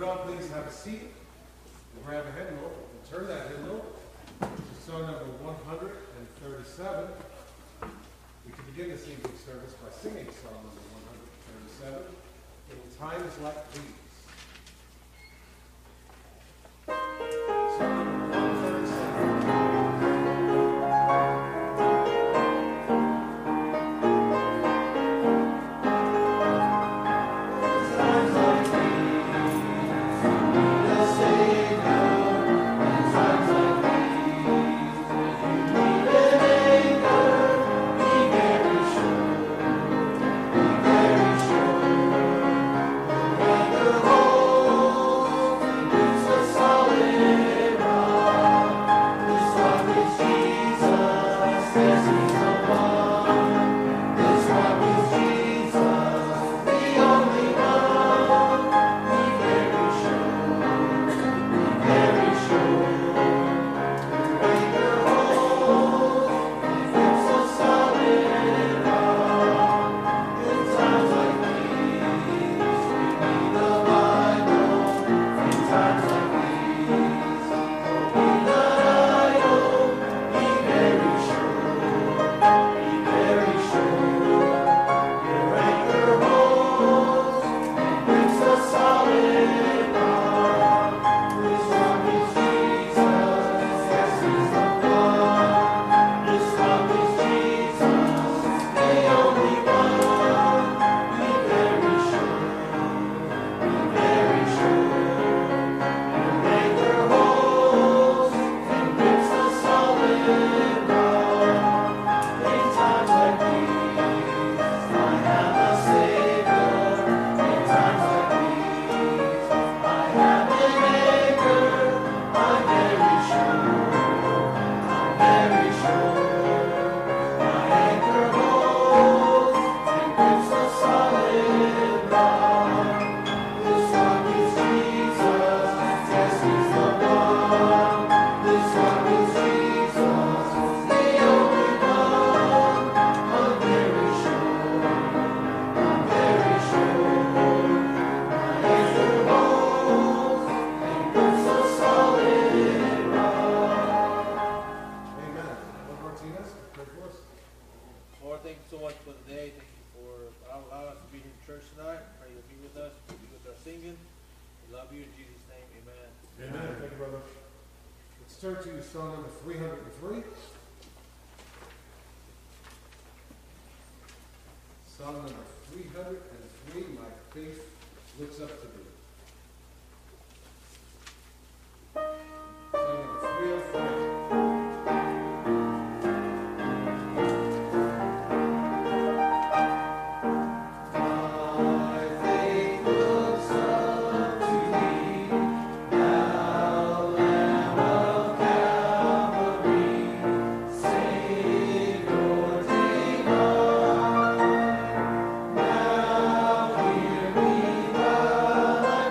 all please have a seat, grab a hymnal, and turn that hymnal to song number 137. We can begin this evening service by singing song number 137, In Times Like These. Song number 303. Song number 303, My Faith Looks Up to Thee. Song number 303. Now hear me.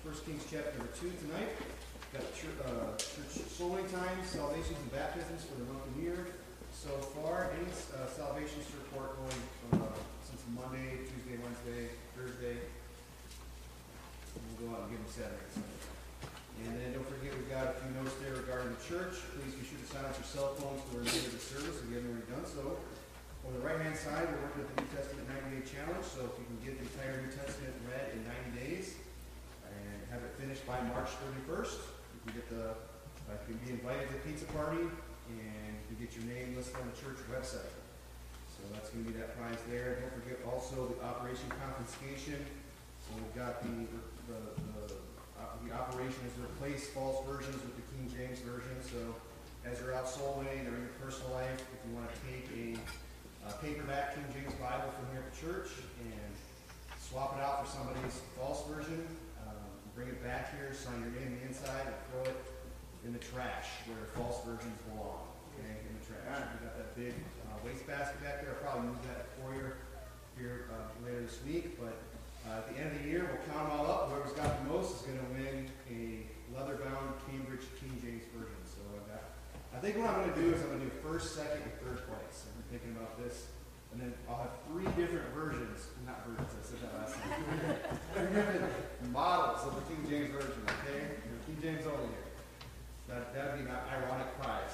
1 Kings chapter number 2 tonight. Got church soul winning times, salvations, and baptisms for the month and year. So far, any salvations to report going since Monday, Tuesday, Wednesday, Thursday. We'll go out and give them Saturday and Sunday. And then don't forget, we've got a few notes there regarding the church. Please be sure to silence your cell phones for the remainder of the service if you haven't already done so. On the right-hand side, we're working with the New Testament 90-day challenge. So if you can get the entire New Testament read in 90 days and have it finished by March 31st, you can get you can be invited to the pizza party, and you can get your name listed on the church website. So that's going to be that prize there. Don't forget also the Operation Confiscation. So we've got the operation is to replace false versions with the King James Version. So as you're out soul winning or in your personal life, if you want to take a paperback King James Bible from here at the church and swap it out for somebody's false version, bring it back here, sign your name on the inside, and throw it in the trash where false versions belong. Okay, in the trash. We got that big wastebasket back there. I'll probably move that for you here later this week, but at the end of the year, we'll count them all up. Whoever's got the most is going to win a leather-bound Cambridge King James Version. So I think what I'm going to do is I'm going to do first, second, and third place. I've been thinking about this. And then I'll have three different versions. Not versions, I said that last time. Three different models of the King James Version, okay? King James only here. That'd be an ironic prize.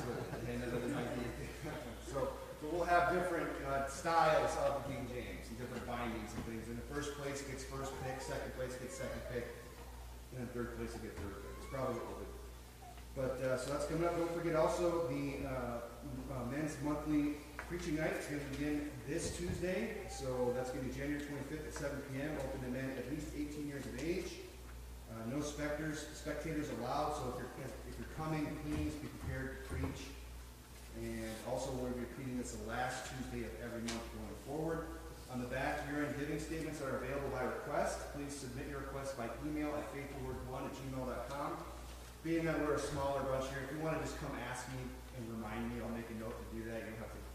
So we'll have different styles of the King James and different bindings and things. And the first place gets first pick, second place gets second pick, and then third place will get third pick. It's probably what we'll do. But so that's coming up. Don't forget also the men's monthly preaching night is going to begin this Tuesday. So that's going to be January 25th at 7 p.m. Open to men at least 18 years of age. No spectators allowed. So if you're coming, please be prepared to preach. And also we'll be repeating this the last Tuesday of every month going forward. On the back, year-end giving statements are available by request. Please submit your request by email at faithfulword1@gmail.com. Being that we're a smaller bunch here, if you want to just come ask me and remind me, I'll make a note to do that. You don't have to,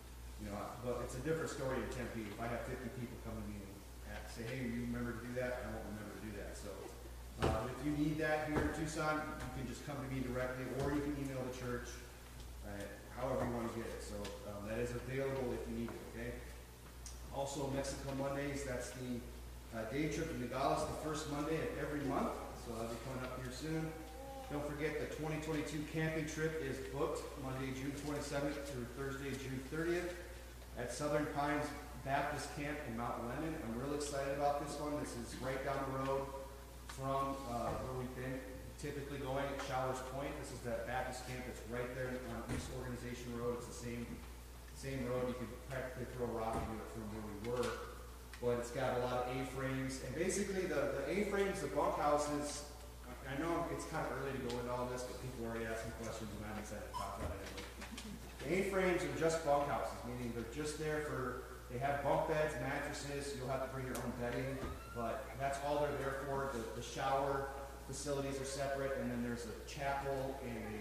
but it's a different story in Tempe. If I have 50 people come to me and say, hey, you remember to do that? I won't remember to do that. So if you need that here in Tucson, you can just come to me directly, or you can email the church, however you want to get it. So that is available if you need it, okay? Also, Mexico Mondays, that's the day trip to Nogales, the first Monday of every month. So that'll be coming up here soon. Don't forget the 2022 camping trip is booked Monday, June 27th through Thursday, June 30th at Southern Pines Baptist Camp in Mount Lemmon. I'm real excited about this one. This is right down the road from where we've been typically going at Showers Point. This is that Baptist camp that's right there on East Organization Road. It's the same road. You could practically throw a rock into it from where we were. But it's got a lot of A-frames. And basically the A-frames, the bunkhouses, I know it's kind of early to go into all this, but people are already asking questions, and I'm excited to talk about it anyway. The A-frames are just bunkhouses, meaning they're just there they have bunk beds, mattresses, you'll have to bring your own bedding, but that's all they're there for. The shower facilities are separate, and then there's a chapel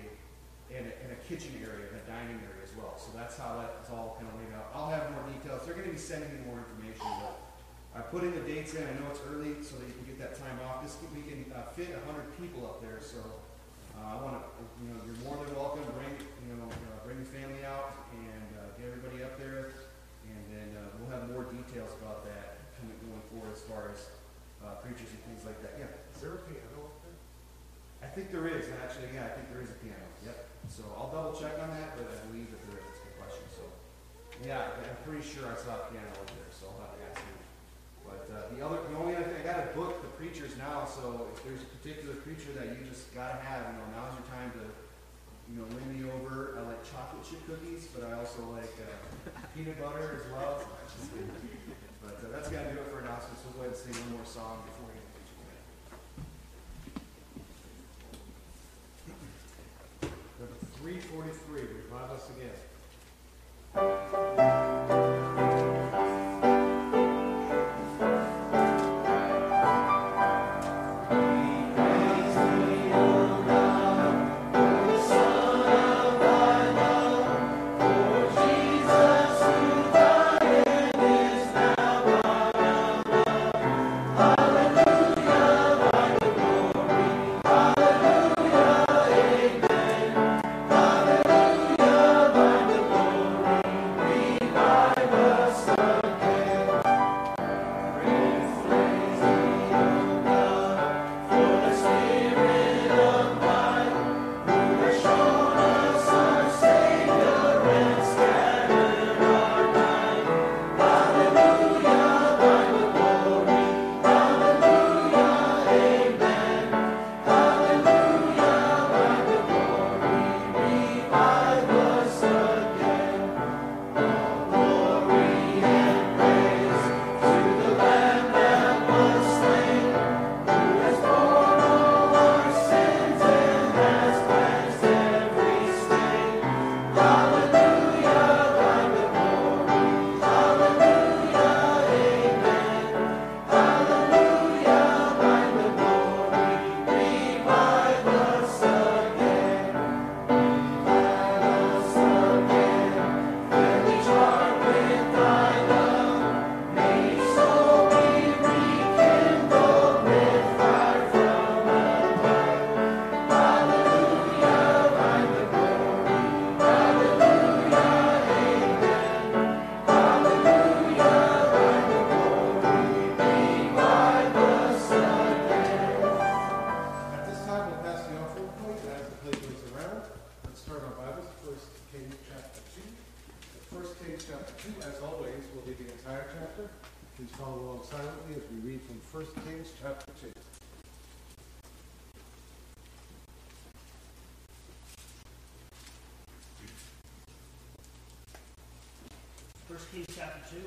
and a kitchen area, and a dining area as well. So that's how that's all kind of laid out. I'll have more details. They're going to be sending me more information, but I put in the dates in. I know it's early, so that you can get that time off. We can fit 100 people up there, so I want to, you're more than welcome. Bring your family out and get everybody up there, and then we'll have more details about that going forward as far as preachers and things like that. Yeah. Is there a piano up there? I think there is, actually. Yeah, I think there is a piano. Yep. So I'll double check on that, but I believe that there is. It's a good question. So yeah, I'm pretty sure I saw a piano up there, so I'll have to ask you. But the only other thing, I got to book the preachers now, so if there's a particular preacher that you just got to have, now's your time to, win me over. I like chocolate chip cookies, but I also like peanut butter as well. But that's going to do it for announcements. We'll go ahead and sing one more song before we get to preaching. Number 343, Revive Us Again. Hallelujah, my Lord. entire chapter. Please follow along silently as we read from 1 Kings chapter 2. First Kings chapter 2,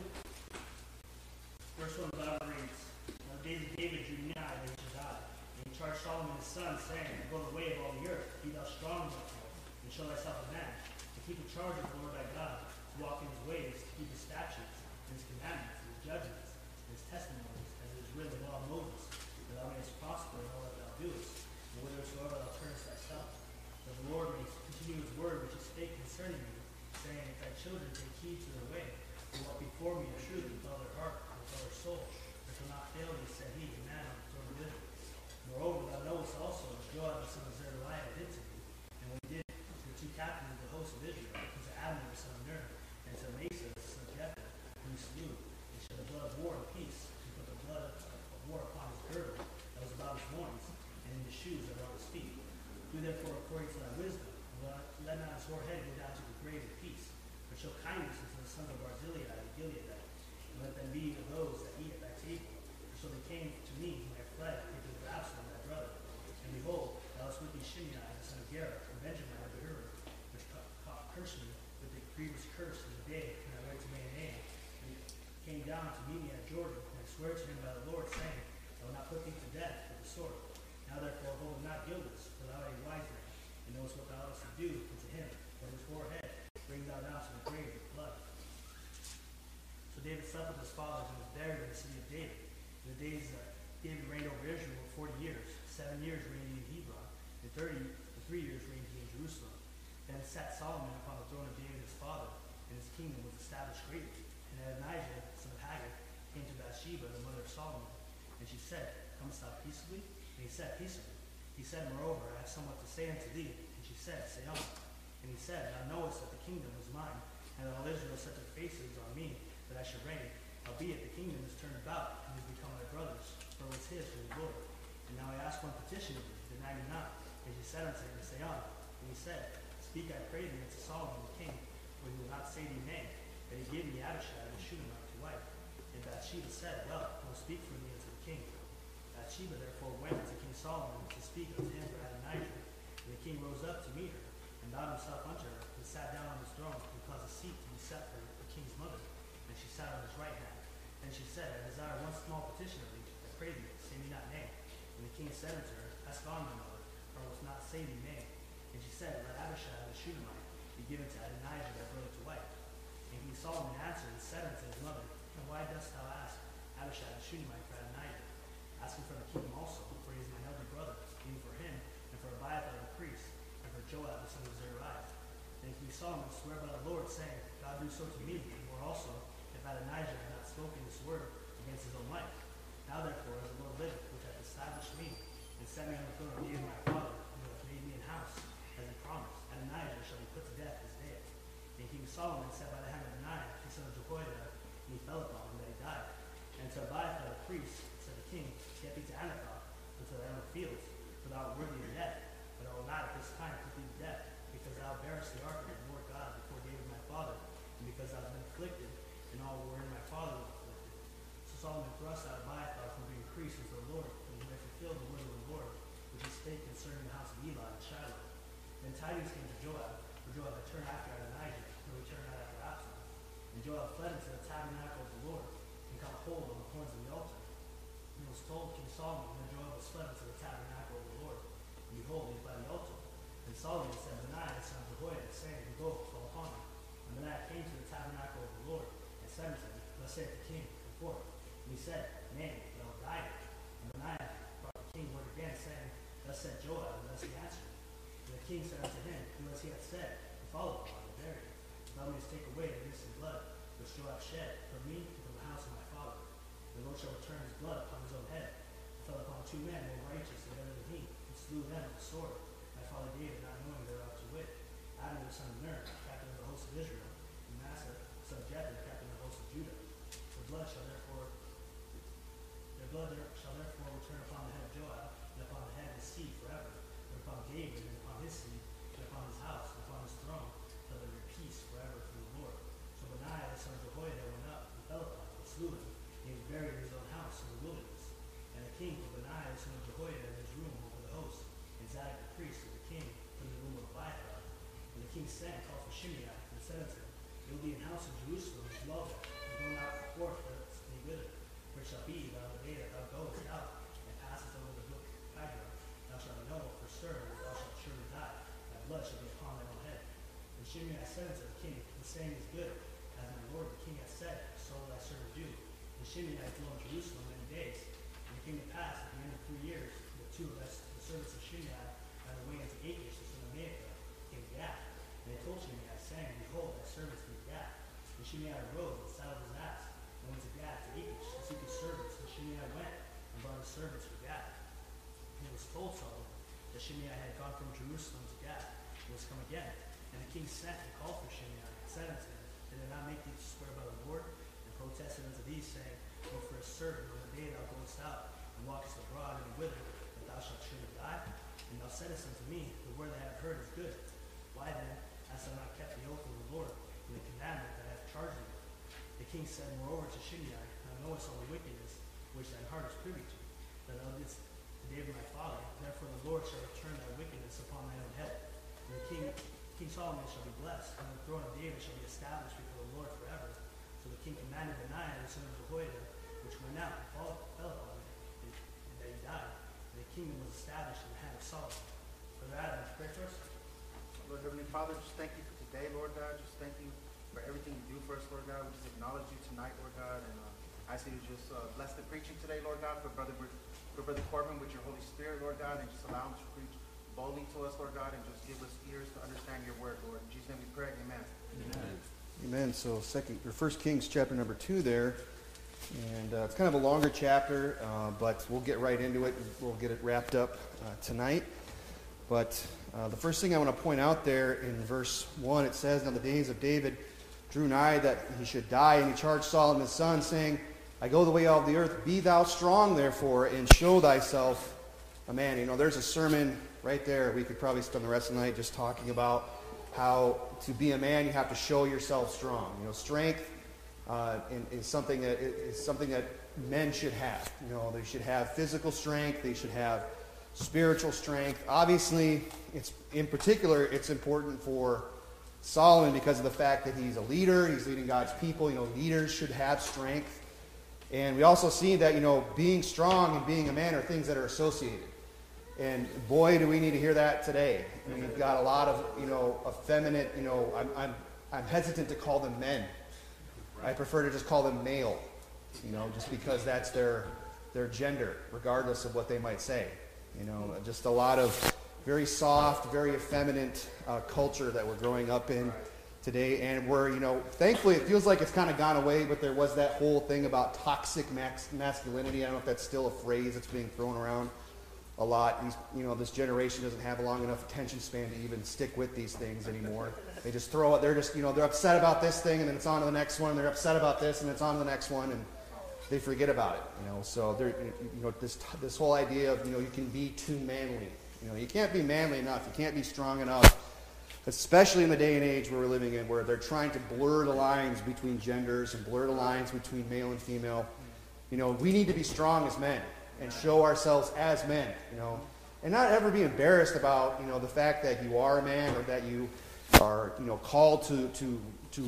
verse 1, the Bible reads, "Now the days of David drew nigh that he should die. And he charged Solomon his son, saying, Go the way of all the earth, be thou strong therefore, and show thyself a man, to keep the charge of the Lord thy God, to walk in his ways, to keep his statutes, and his commandments, and his judgments, and his testimonies, as it is written in the law of Moses, that thou mayest prosper in all that thou doest, and whithersoever thou turnest thyself. That the Lord may continue his word which he spake concerning you, saying, If thy children take heed to their way, to walk before me truly with all their heart, and with all their soul, there shall not fail thee, said he, the man on the throne of Israel. Moreover, thou knowest also that Joab the son of Zeruiah did to thee, and what he did to the two captains of the host of Israel, and to Abner the son of Ner, and to Amasa the son of Jether, whom he slew, and shed the blood of war and peace, and put the blood of war upon his girdle that was about his loins, and in the shoes that were on his feet. Do therefore according to thy wisdom, and let not his forehead go down to the grave in peace, but show kindness unto the sons of Barzillai and Gileadite, and let them be of those that eat at thy table. For so they came to me when I fled because of Absalom thy brother. And behold, thou wast with thee Shimei the son of Gera, and Benjamin of Behurim, which cursed me with the grievous curse in the day when I went to Mahanaim. And he came down to meet me at Jordan, and I swear to him by the Lord, saying, I will not put thee to death with the sword. Now therefore hold him not guiltless, for thou art a wise man, and knowest what thou oughtest to do unto him, but his forehead bring thou down to the grave with blood. So David slept with his fathers and was buried in the city of David. In the days that David reigned over Israel were 40 years. 7 years reigned he in Hebron, and 3 years reigned he in Jerusalem. Then sat Solomon upon the throne of David his father, and his kingdom was established greatly. And Adonijah, son of Haggith, came to Bathsheba, the mother of Solomon, and she said, Comest thou peaceably? And he said, Peaceably. He said, Moreover, I have somewhat to say unto thee. And she said, Say on. And he said, Thou knowest that the kingdom was mine, and that all Israel set their faces on me, that I should reign. Howbeit the kingdom is turned about, and is become my brother's, for it was his from the Lord. And now I ask one petition of thee, deny me not. And she said unto him, Say on. And he said, Speak, I pray thee, unto Solomon the king, for he will not say thee nay, that he give me Abishai the Shunammite to wife. And Bathsheba said, Well, I will speak for thee unto the king. Bathsheba therefore went to King Solomon to speak unto him for Adonijah. And the king rose up to meet her, and bowed himself unto her, and sat down on his throne, and caused a seat to be set for the king's mother. And she sat on his right hand. Then she said, I desire one small petition of thee, I pray thee, say me not nay. And the king said unto her, Ask on, my mother, for I will not say thee nay. And she said, Let Abishai the Shunammite be given to Adonijah thy brother to wife. And King Solomon answered and said unto his mother, And why dost thou ask Abishai the Shunammite for Adonijah? Ask him for the kingdom also, for he is mine elder brother, even for him, and for Abiathar the priest, and for Joab the son of Zeruiah. Then King Solomon sware by the Lord, saying, God do so to me, and more also, if Adonijah had not spoken this word against his own life. Now therefore, as the Lord liveth, which hath established me, and set me on the throne of David my father, and who hath made me an house, as he promised, Adonijah shall be put to death this day. And King Solomon sat by the hand of Benaiah, the son of Jehoiada, and he fell upon him, that he died. And to Abiathar the priest said the king, Get thee to Anathoth, unto thy own fields, for thou art worthy of death. But I will not at this time put thee to death, because thou bearest the ark of the Lord God before David my father, and because thou hast been afflicted, and all wherein my father was afflicted. So Solomon thrust out Abiathar from being priest unto the Lord, that he might fulfill the word of the Lord, which he spake concerning the house of Eli and Shiloh. Then tidings came to Joab, for Joab had turned after Adonijah, and returned not after Absalom. And Joab fled into the tabernacle of the Lord, and caught hold on the horns of the altar. And it was told King Solomon when Joab was fled into the tabernacle of the Lord, and behold, he was by the altar. And Solomon said, Benaiah the son of Jehoiada, saying, Go, fall upon him. And Benaiah came to the tabernacle of the Lord, and said unto him, Thus saith the king, Come forth. And he said, Nay, but I will die. And Benaiah brought the king word again, saying, Thus said Joab, and thus he answered. And the king said unto him, Do as he hath said, and follow upon and bury him. Thou mayest take away the innocent blood, which Joab shed from me and from the house of my father. The Lord shall return his blood upon his own head. He fell upon 2 men more righteous and better than he, and slew them with the sword. My father David, not knowing thereof to wit, Abner the son of Ner, captain of the host of Israel, and Massa, son of Jether, captain of the host of Judah. Their blood shall therefore return upon the head of Joab, and upon the head of his seed forever, and upon David, and upon his seed, and upon his house, and upon his throne, till there be peace forever from the Lord. So Benaiah the son of Jehoiada went up and fell upon him, slew him. He was buried in his own house in the wilderness. And the king put Benaiah, the son of Jehoiada, in his room over the host, and Zadok the priest of the king put in the room of Abiathar. And the king sent and called for Shimei, and said unto him, It will be an house in Jerusalem, and dwell there, and go not forth for it to be good. For it shall be that on the day that thou goest out, and passest over the brook Kidron, thou shalt know for certain that thou shalt surely die, thy blood shall be upon thine own head. And Shimei said unto the king, The saying is good, as my lord the king hath said, so will thy servant do. And Shimei dwelt in Jerusalem many days. And it came to pass at the end of 3 years, that two of the servants of Shimei ran away unto Achish, the son of Maacah, king of Gath. And they told Shimei, saying, Behold, thy servants king of Gath. And Shimei arose and saddled his ass, and went to Gath to Achish to seek his servants. And Shimei went and brought his servants from Gath. And it was told Solomon that Shimei had gone from Jerusalem to Gath, and was come again. And the king sent and called for Shimei, and said unto him, Did I not make thee to swear by the Lord? And protested unto thee, saying, Go for a certain on the day thou goest out, and walkest abroad and whither, that thou shalt surely die? And thou saidst unto me, The word that I have heard is good. Why then hast thou not kept the oath of the Lord, and the commandment that I have charged thee with? The king said moreover to Shimei, Thou knowest all the wickedness which thine heart is privy to, that thou didst to David my father. Therefore the Lord shall return thy wickedness upon thine own head. And King Solomon shall be blessed, and the throne of David shall be established before the Lord forever. So the king commanded Benaiah, the son of Jehoiada, which went out and fell upon him, and that he died. And the kingdom was established in the hand of Solomon. Brother Adam, would you pray for us? Lord Heavenly Father, just thank you for today, Lord God. Just thank you for everything you do for us, Lord God. We just acknowledge you tonight, Lord God. And I ask you to just bless the preaching today, Lord God, for Brother Corbin with your Holy Spirit, Lord God, and just allow him to preach boldly to us, Lord God, and just give us ears to understand your word, Lord. In Jesus' name we pray. Amen. Amen. Amen. So 1 Kings chapter number 2 there. And it's kind of a longer chapter, but we'll get right into it. We'll get it wrapped up tonight. But the first thing I want to point out there in verse 1, it says, Now the days of David drew nigh that he should die, and he charged Solomon his son, saying, I go the way of the earth. Be thou strong, therefore, and show thyself a man. You know, there's a sermon right there. We could probably spend the rest of the night just talking about how to be a man, you have to show yourself strong. You know, strength is something that men should have. You know, they should have physical strength. They should have spiritual strength. Obviously, in particular, it's important for Solomon because of the fact that he's a leader. He's leading God's people. You know, leaders should have strength. And we also see that, you know, being strong and being a man are things that are associated. And boy, do we need to hear that today. I mean, we've got a lot of, you know, effeminate, you know, I'm hesitant to call them men. I prefer to just call them male, you know, just because that's their gender, regardless of what they might say. You know, just a lot of very soft, very effeminate culture that we're growing up in today. And we're, you know, thankfully it feels like it's kind of gone away, but there was that whole thing about toxic masculinity. I don't know if that's still a phrase that's being thrown around a lot. You know, this generation doesn't have a long enough attention span to even stick with these things anymore. They just throw it. They're just, you know, they're upset about this thing, and then it's on to the next one. They're upset about this, and it's on to the next one, and they forget about it. You know, so they're, you know, this whole idea of, you know, you can be too manly. You know, you can't be manly enough. You can't be strong enough. Especially in the day and age where we're living in, where they're trying to blur the lines between genders and blur the lines between male and female. You know, we need to be strong as men and show ourselves as men, you know, and not ever be embarrassed about, you know, the fact that you are a man or that you are, you know, called to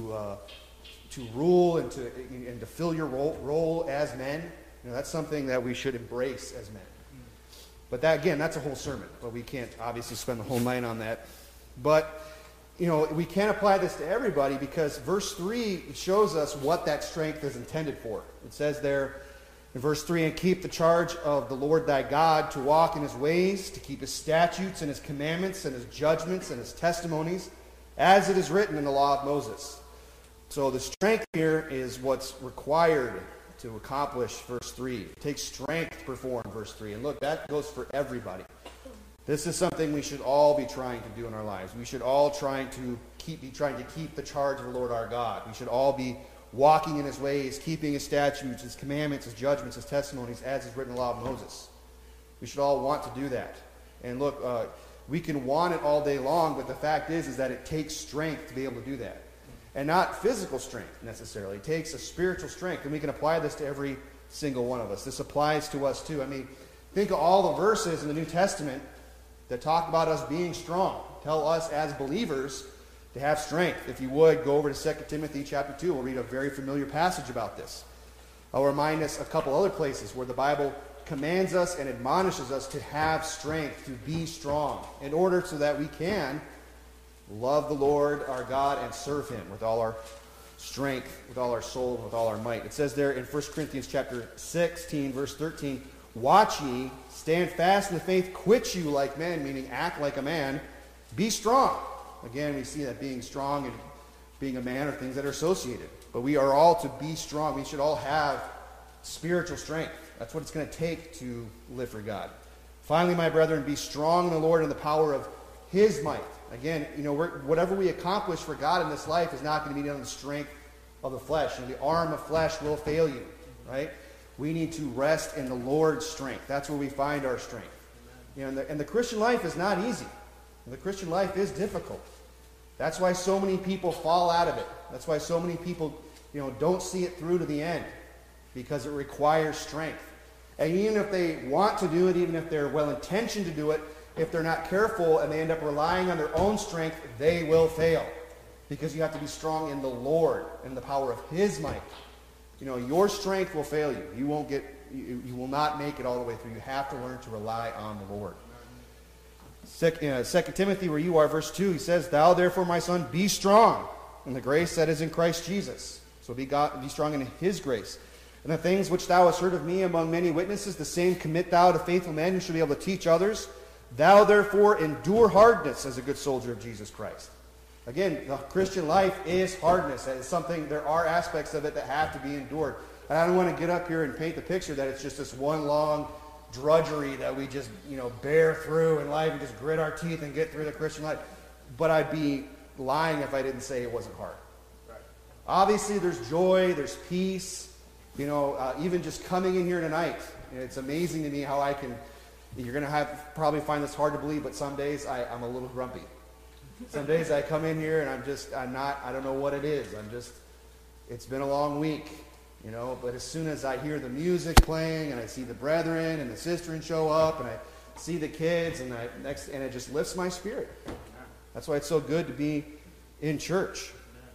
rule and to fill your role as men. You know, that's something that we should embrace as men. But that, again, that's a whole sermon, but we can't obviously spend the whole night on that. But, you know, we can't apply this to everybody because verse 3 shows us what that strength is intended for. It says there, in verse 3, and keep the charge of the Lord thy God, to walk in his ways, to keep his statutes and his commandments and his judgments and his testimonies, as it is written in the law of Moses. So the strength here is what's required to accomplish verse 3. It takes strength to perform verse 3. And look, that goes for everybody. This is something we should all be trying to do in our lives. We should all be trying to keep the charge of the Lord our God. We should all be walking in his ways, keeping his statutes, his commandments, his judgments, his testimonies, as is written in the law of Moses. We should all want to do that. And look, we can want it all day long, but the fact is that it takes strength to be able to do that. And not physical strength necessarily. It takes a spiritual strength. And we can apply this to every single one of us. This applies to us too. I mean, think of all the verses in the New Testament that talk about us being strong. Tell us as believers to have strength. If you would, go over to 2 Timothy chapter 2. We'll read a very familiar passage about this. I'll remind us a couple other places where the Bible commands us and admonishes us to have strength, to be strong, in order so that we can love the Lord our God and serve Him with all our strength, with all our soul, with all our might. It says there in 1 Corinthians chapter 16, verse 13, "Watch ye, stand fast in the faith, quit you like men," meaning act like a man, "be strong." Again, we see that being strong and being a man are things that are associated. But we are all to be strong. We should all have spiritual strength. That's what it's going to take to live for God. Finally, my brethren, be strong in the Lord and the power of His might. Again, whatever we accomplish for God in this life is not going to be done in the strength of the flesh. And the arm of flesh will fail you, right? We need to rest in the Lord's strength. That's where we find our strength. And the Christian life is not easy. The Christian life is difficult. That's why so many people fall out of it. That's why so many people, don't see it through to the end, because it requires strength. And even if they want to do it, even if they're well-intentioned to do it, if they're not careful and they end up relying on their own strength, they will fail. Because you have to be strong in the Lord and the power of His might. Your strength will fail you. You will not make it all the way through. You have to learn to rely on the Lord. 2 Timothy, where you are, verse 2, he says, "Thou therefore, my son, be strong in the grace that is in Christ Jesus." So be strong in His grace. "And the things which thou hast heard of me among many witnesses, the same commit thou to faithful men who shall be able to teach others. Thou therefore endure hardness as a good soldier of Jesus Christ." Again, the Christian life is hardness. That is something, there are aspects of it that have to be endured. And I don't want to get up here and paint the picture that it's just this one long drudgery that we just, bear through in life and just grit our teeth and get through the Christian life. But I'd be lying if I didn't say it wasn't hard. Right. Obviously, there's joy, there's peace. Even just coming in here tonight, it's amazing to me how I can. You're going to probably find this hard to believe, but some days I'm a little grumpy. Some days I come in here and I don't know what it is. It's been a long week, but as soon as I hear the music playing and I see the brethren and the sistren show up and I see the kids and it just lifts my spirit. That's why it's so good to be in church.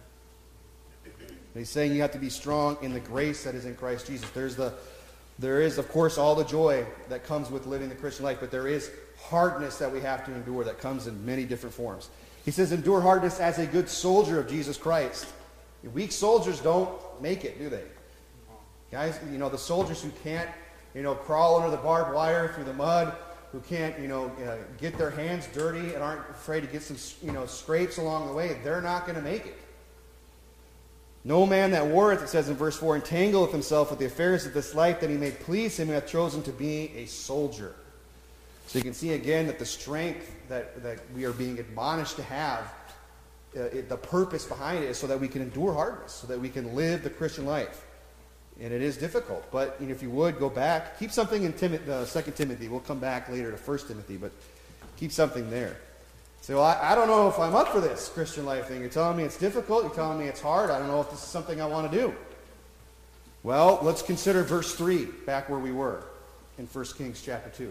He's saying you have to be strong in the grace that is in Christ Jesus. There is, of course, all the joy that comes with living the Christian life, but there is hardness that we have to endure that comes in many different forms. He says, "Endure hardness as a good soldier of Jesus Christ." Weak soldiers don't make it, do they? Guys, the soldiers who can't, crawl under the barbed wire through the mud, who can't, get their hands dirty and aren't afraid to get some, scrapes along the way, they're not going to make it. "No man that warreth," it says in verse 4, "entangleth himself with the affairs of this life, that he may please him who hath chosen to be a soldier." So you can see again that the strength that we are being admonished to have, the purpose behind it is so that we can endure hardness, so that we can live the Christian life. And it is difficult. But if you would, go back. Keep something in 2 Timothy. We'll come back later to 1 Timothy, but keep something there. Say, well, I don't know if I'm up for this Christian life thing. You're telling me it's difficult. You're telling me it's hard. I don't know if this is something I want to do. Well, let's consider verse 3, back where we were in 1 Kings chapter 2.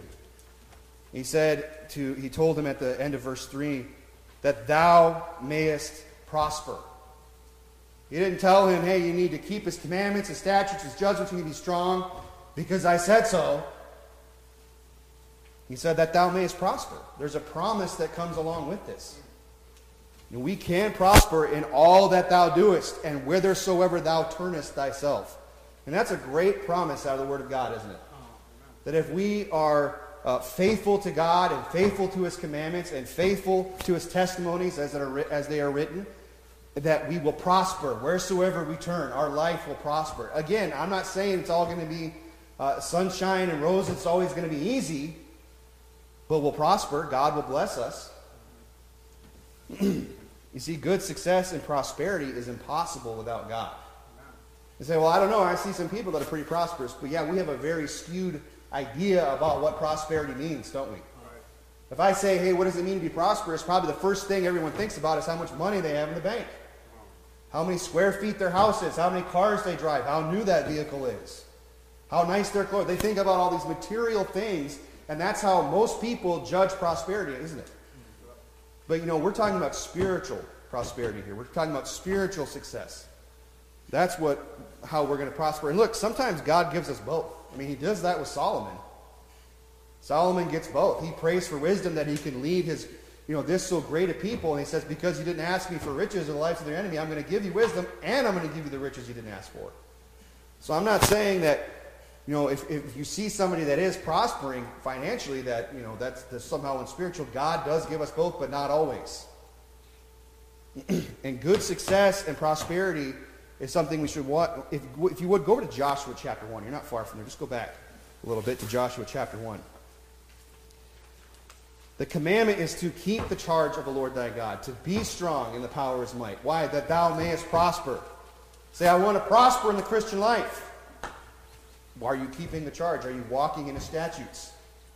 He told him at the end of verse 3, that thou mayest prosper. He didn't tell him, hey, you need to keep His commandments, His statutes, His judgments, you need to be strong because I said so. He said that thou mayest prosper. There's a promise that comes along with this. And we can prosper in all that thou doest, and whithersoever thou turnest thyself. And that's a great promise out of the Word of God, isn't it? That if we are faithful to God and faithful to His commandments and faithful to His testimonies as they are written, that we will prosper wheresoever we turn. Our life will prosper. Again, I'm not saying it's all going to be sunshine and roses. It's always going to be easy. But we'll prosper. God will bless us. You see, good success and prosperity is impossible without God. You say, well, I don't know. I see some people that are pretty prosperous. But yeah, we have a very skewed idea about what prosperity means, don't we? If I say, hey, what does it mean to be prosperous? Probably the first thing everyone thinks about is how much money they have in the bank. how many square feet their house is, how many cars they drive, how new that vehicle is, how nice their clothes. They think about all these material things, and that's how most people judge prosperity, isn't it? But we're talking about spiritual prosperity here. We're talking about spiritual success. That's how we're going to prosper. And look, sometimes God gives us both. I mean, he does that with Solomon. Solomon gets both. He prays for wisdom that he can lead his, this so great a people. And he says, because you didn't ask me for riches or the lives of their enemy, I'm going to give you wisdom, and I'm going to give you the riches you didn't ask for. So I'm not saying that, if you see somebody that is prospering financially, that, that's somehow in spiritual. God does give us both, but not always. And good success and prosperity is something we should want. If you would, go over to Joshua chapter 1. You're not far from there. Just go back a little bit to Joshua chapter 1. The commandment is to keep the charge of the Lord thy God, to be strong in the power of his might. Why? That thou mayest prosper. Say, I want to prosper in the Christian life. Are you keeping the charge? Are you walking in his statutes?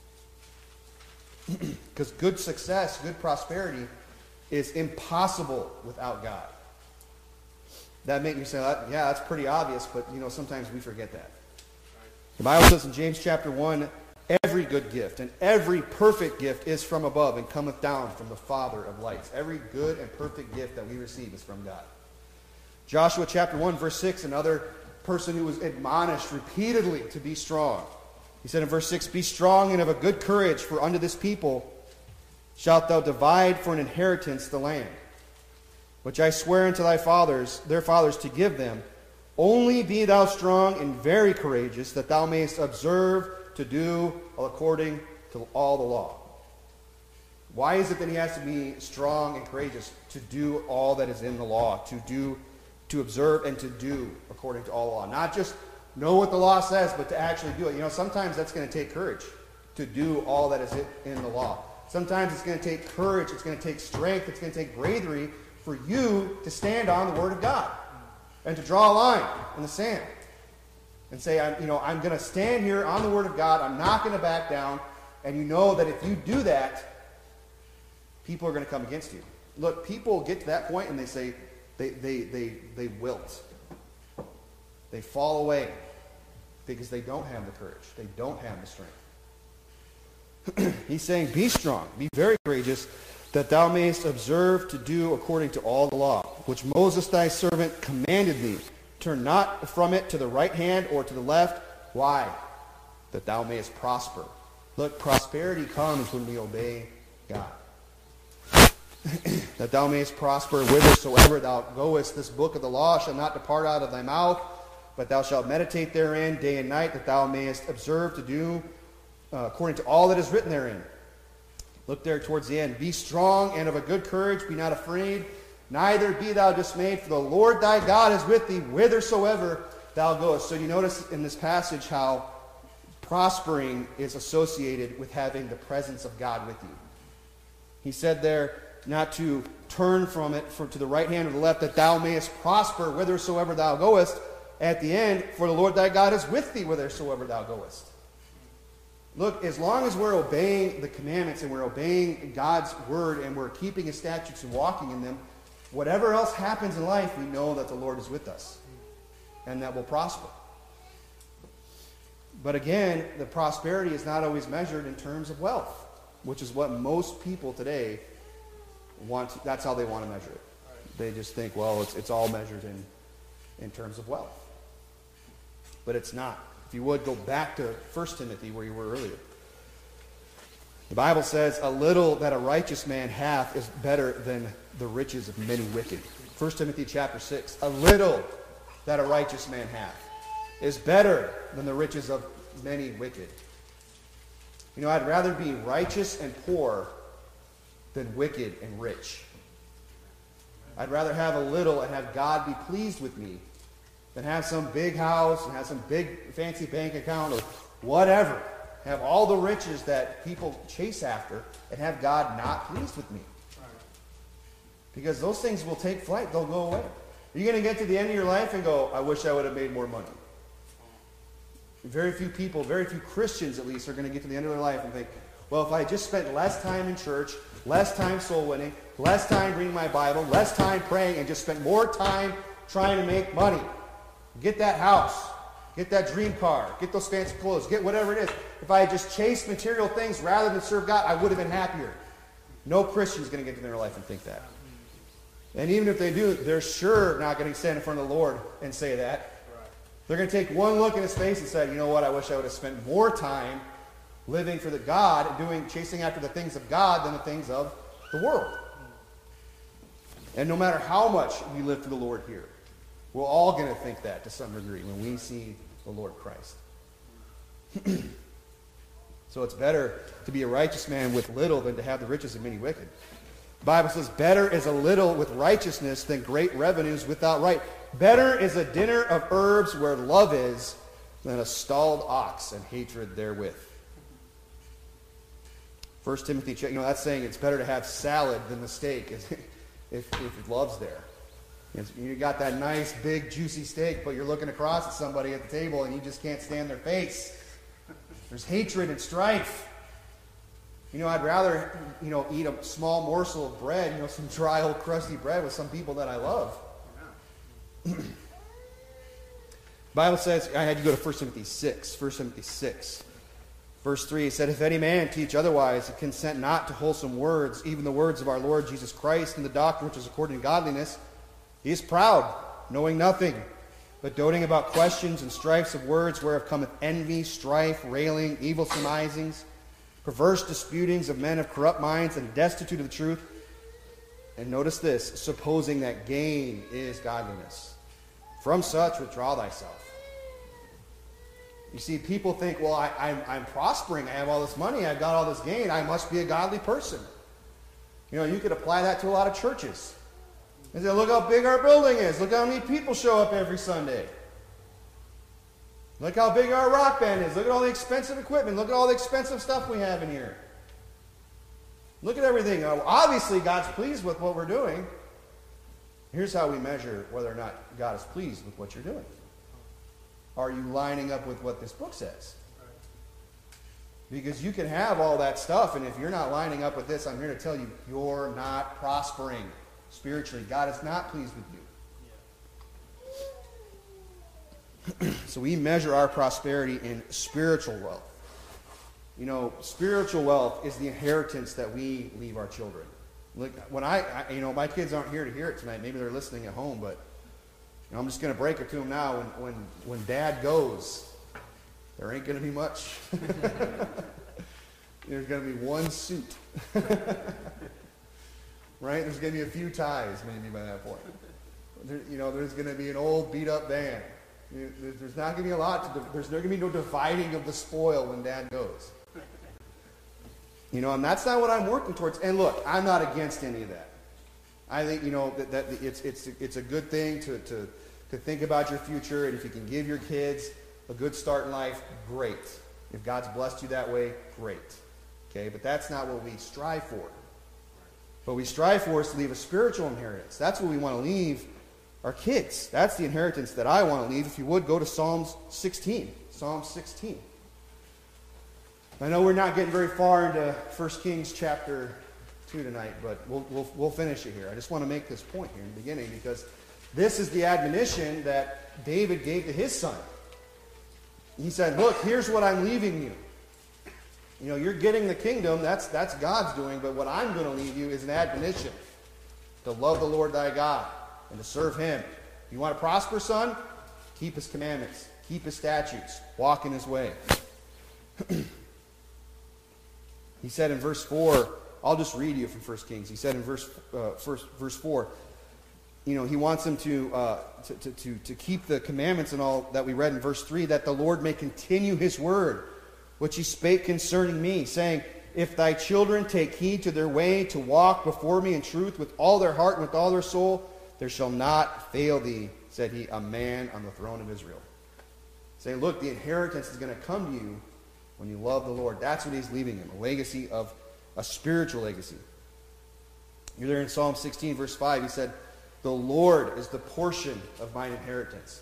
Because good success, good prosperity is impossible without God. That makes you say, yeah, that's pretty obvious, but sometimes we forget that. The Bible says in James chapter 1, every good gift and every perfect gift is from above and cometh down from the Father of lights. Every good and perfect gift that we receive is from God. Joshua chapter 1, verse 6, another person who was admonished repeatedly to be strong. He said in verse 6, be strong and of a good courage, for unto this people shalt thou divide for an inheritance the land, which I swear unto their fathers to give them. Only be thou strong and very courageous, that thou mayest observe to do according to all the law. Why is it that he has to be strong and courageous? To do all that is in the law, to observe and to do according to all the law. Not just know what the law says, but to actually do it. Sometimes that's going to take courage to do all that is in the law. Sometimes it's going to take courage, it's going to take strength, it's going to take bravery for you to stand on the Word of God and to draw a line in the sand and say, I'm going to stand here on the Word of God. I'm not going to back down. And you know that if you do that, people are going to come against you. Look, people get to that point and they say, they wilt. They fall away because they don't have the courage. They don't have the strength. He's saying, be strong, be very courageous, that thou mayest observe to do according to all the law, which Moses thy servant commanded thee. Turn not from it to the right hand or to the left. Why? That thou mayest prosper. Look, prosperity comes when we obey God. That thou mayest prosper whithersoever thou goest. This book of the law shall not depart out of thy mouth, but thou shalt meditate therein day and night, that thou mayest observe to do according to all that is written therein. Look there towards the end. Be strong and of a good courage. Be not afraid, neither be thou dismayed, for the Lord thy God is with thee whithersoever thou goest. So you notice in this passage how prospering is associated with having the presence of God with you. He said there not to turn from it to the right hand or the left, that thou mayest prosper whithersoever thou goest. At the end, for the Lord thy God is with thee whithersoever thou goest. Look, as long as we're obeying the commandments and we're obeying God's word and we're keeping his statutes and walking in them, whatever else happens in life, we know that the Lord is with us and that we'll prosper. But again, the prosperity is not always measured in terms of wealth, which is what most people today want. That's how they want to measure it. They just think, well, it's all measured in terms of wealth. But it's not. If you would, go back to 1 Timothy where you were earlier. The Bible says, a little that a righteous man hath is better than the riches of many wicked. 1 Timothy chapter 6. A little that a righteous man hath is better than the riches of many wicked. I'd rather be righteous and poor than wicked and rich. I'd rather have a little and have God be pleased with me than have some big house and have some big fancy bank account or whatever. Have all the riches that people chase after and have God not pleased with me. Because those things will take flight. They'll go away. Are you going to get to the end of your life and go, I wish I would have made more money? Very few people, very few Christians at least, are going to get to the end of their life and think, Well, if I just spent less time in church, less time soul winning, less time reading my Bible, less time praying, and just spent more time trying to make money, get that house, get that dream car, get those fancy clothes, get whatever it is. If I had just chased material things rather than serve God, I would have been happier. No Christian's going to get to their life and think that. And even if they do, they're sure not going to stand in front of the Lord and say that. They're going to take one look in his face and say, you know what, I wish I would have spent more time living for the God and chasing after the things of God than the things of the world. And no matter how much we live for the Lord here, we're all going to think that to some degree when we see the Lord Christ. So it's better to be a righteous man with little than to have the riches of many wicked. The Bible says, better is a little with righteousness than great revenues without right. Better is a dinner of herbs where love is than a stalled ox and hatred therewith. 1 Timothy, that's saying it's better to have salad than the steak if love's there. You got that nice, big, juicy steak, but you're looking across at somebody at the table and you just can't stand their face. There's hatred and strife. I'd rather, eat a small morsel of bread, some dry, old, crusty bread with some people that I love. Bible says, I had to go to 1 Timothy 6. 1 Timothy 6. Verse 3, it said, if any man teach otherwise, consent not to wholesome words, even the words of our Lord Jesus Christ, and the doctrine which is according to godliness, he is proud, knowing nothing, but doting about questions and strifes of words, whereof cometh envy, strife, railing, evil surmisings, perverse disputings of men of corrupt minds, and destitute of the truth. And notice this, supposing that gain is godliness. From such withdraw thyself. You see, people think, well, I'm prospering. I have all this money. I've got all this gain. I must be a godly person. You could apply that to a lot of churches. And say, look how big our building is. Look how many people show up every Sunday. Look how big our rock band is. Look at all the expensive equipment. Look at all the expensive stuff we have in here. Look at everything. Obviously, God's pleased with what we're doing. Here's how we measure whether or not God is pleased with what you're doing. Are you lining up with what this book says? Because you can have all that stuff, and if you're not lining up with this, I'm here to tell you, you're not prospering spiritually. God is not pleased with you. So we measure our prosperity in spiritual wealth. Spiritual wealth is the inheritance that we leave our children. Look, when my kids aren't here to hear it tonight. Maybe they're listening at home, but I'm just going to break it to them now. When Dad goes, there ain't going to be much. There's going to be one suit. Right? There's going to be a few ties maybe by that point. There's going to be an old beat-up van. There's not going to be a lot. There's not going to be no dividing of the spoil when Dad goes. And that's not what I'm working towards. And look, I'm not against any of that. I think that it's a good thing to think about your future, and if you can give your kids a good start in life, great. If God's blessed you that way, great. Okay, but that's not what we strive for. What we strive for is to leave a spiritual inheritance. That's what we want to leave our kids. That's the inheritance that I want to leave. If you would, go to Psalms 16. Psalm 16. I know we're not getting very far into 1 Kings chapter 2 tonight, but we'll finish it here. I just want to make this point here in the beginning because this is the admonition that David gave to his son. He said, look, here's what I'm leaving you. You're getting the kingdom, that's God's doing, but what I'm going to leave you is an admonition to love the Lord thy God and to serve him. You want to prosper, son? Keep his commandments, keep his statutes, walk in his way. He said in verse 4, I'll just read you from 1 Kings. He said in verse 4, he wants them to keep the commandments and all that we read in verse 3, that the Lord may continue his word, which he spake concerning me, saying, if thy children take heed to their way to walk before me in truth with all their heart and with all their soul, there shall not fail thee, said he, a man on the throne of Israel. Saying, look, the inheritance is going to come to you when you love the Lord. That's what he's leaving him, a legacy of a spiritual legacy. You're there in Psalm 16, verse 5. He said, the Lord is the portion of mine inheritance.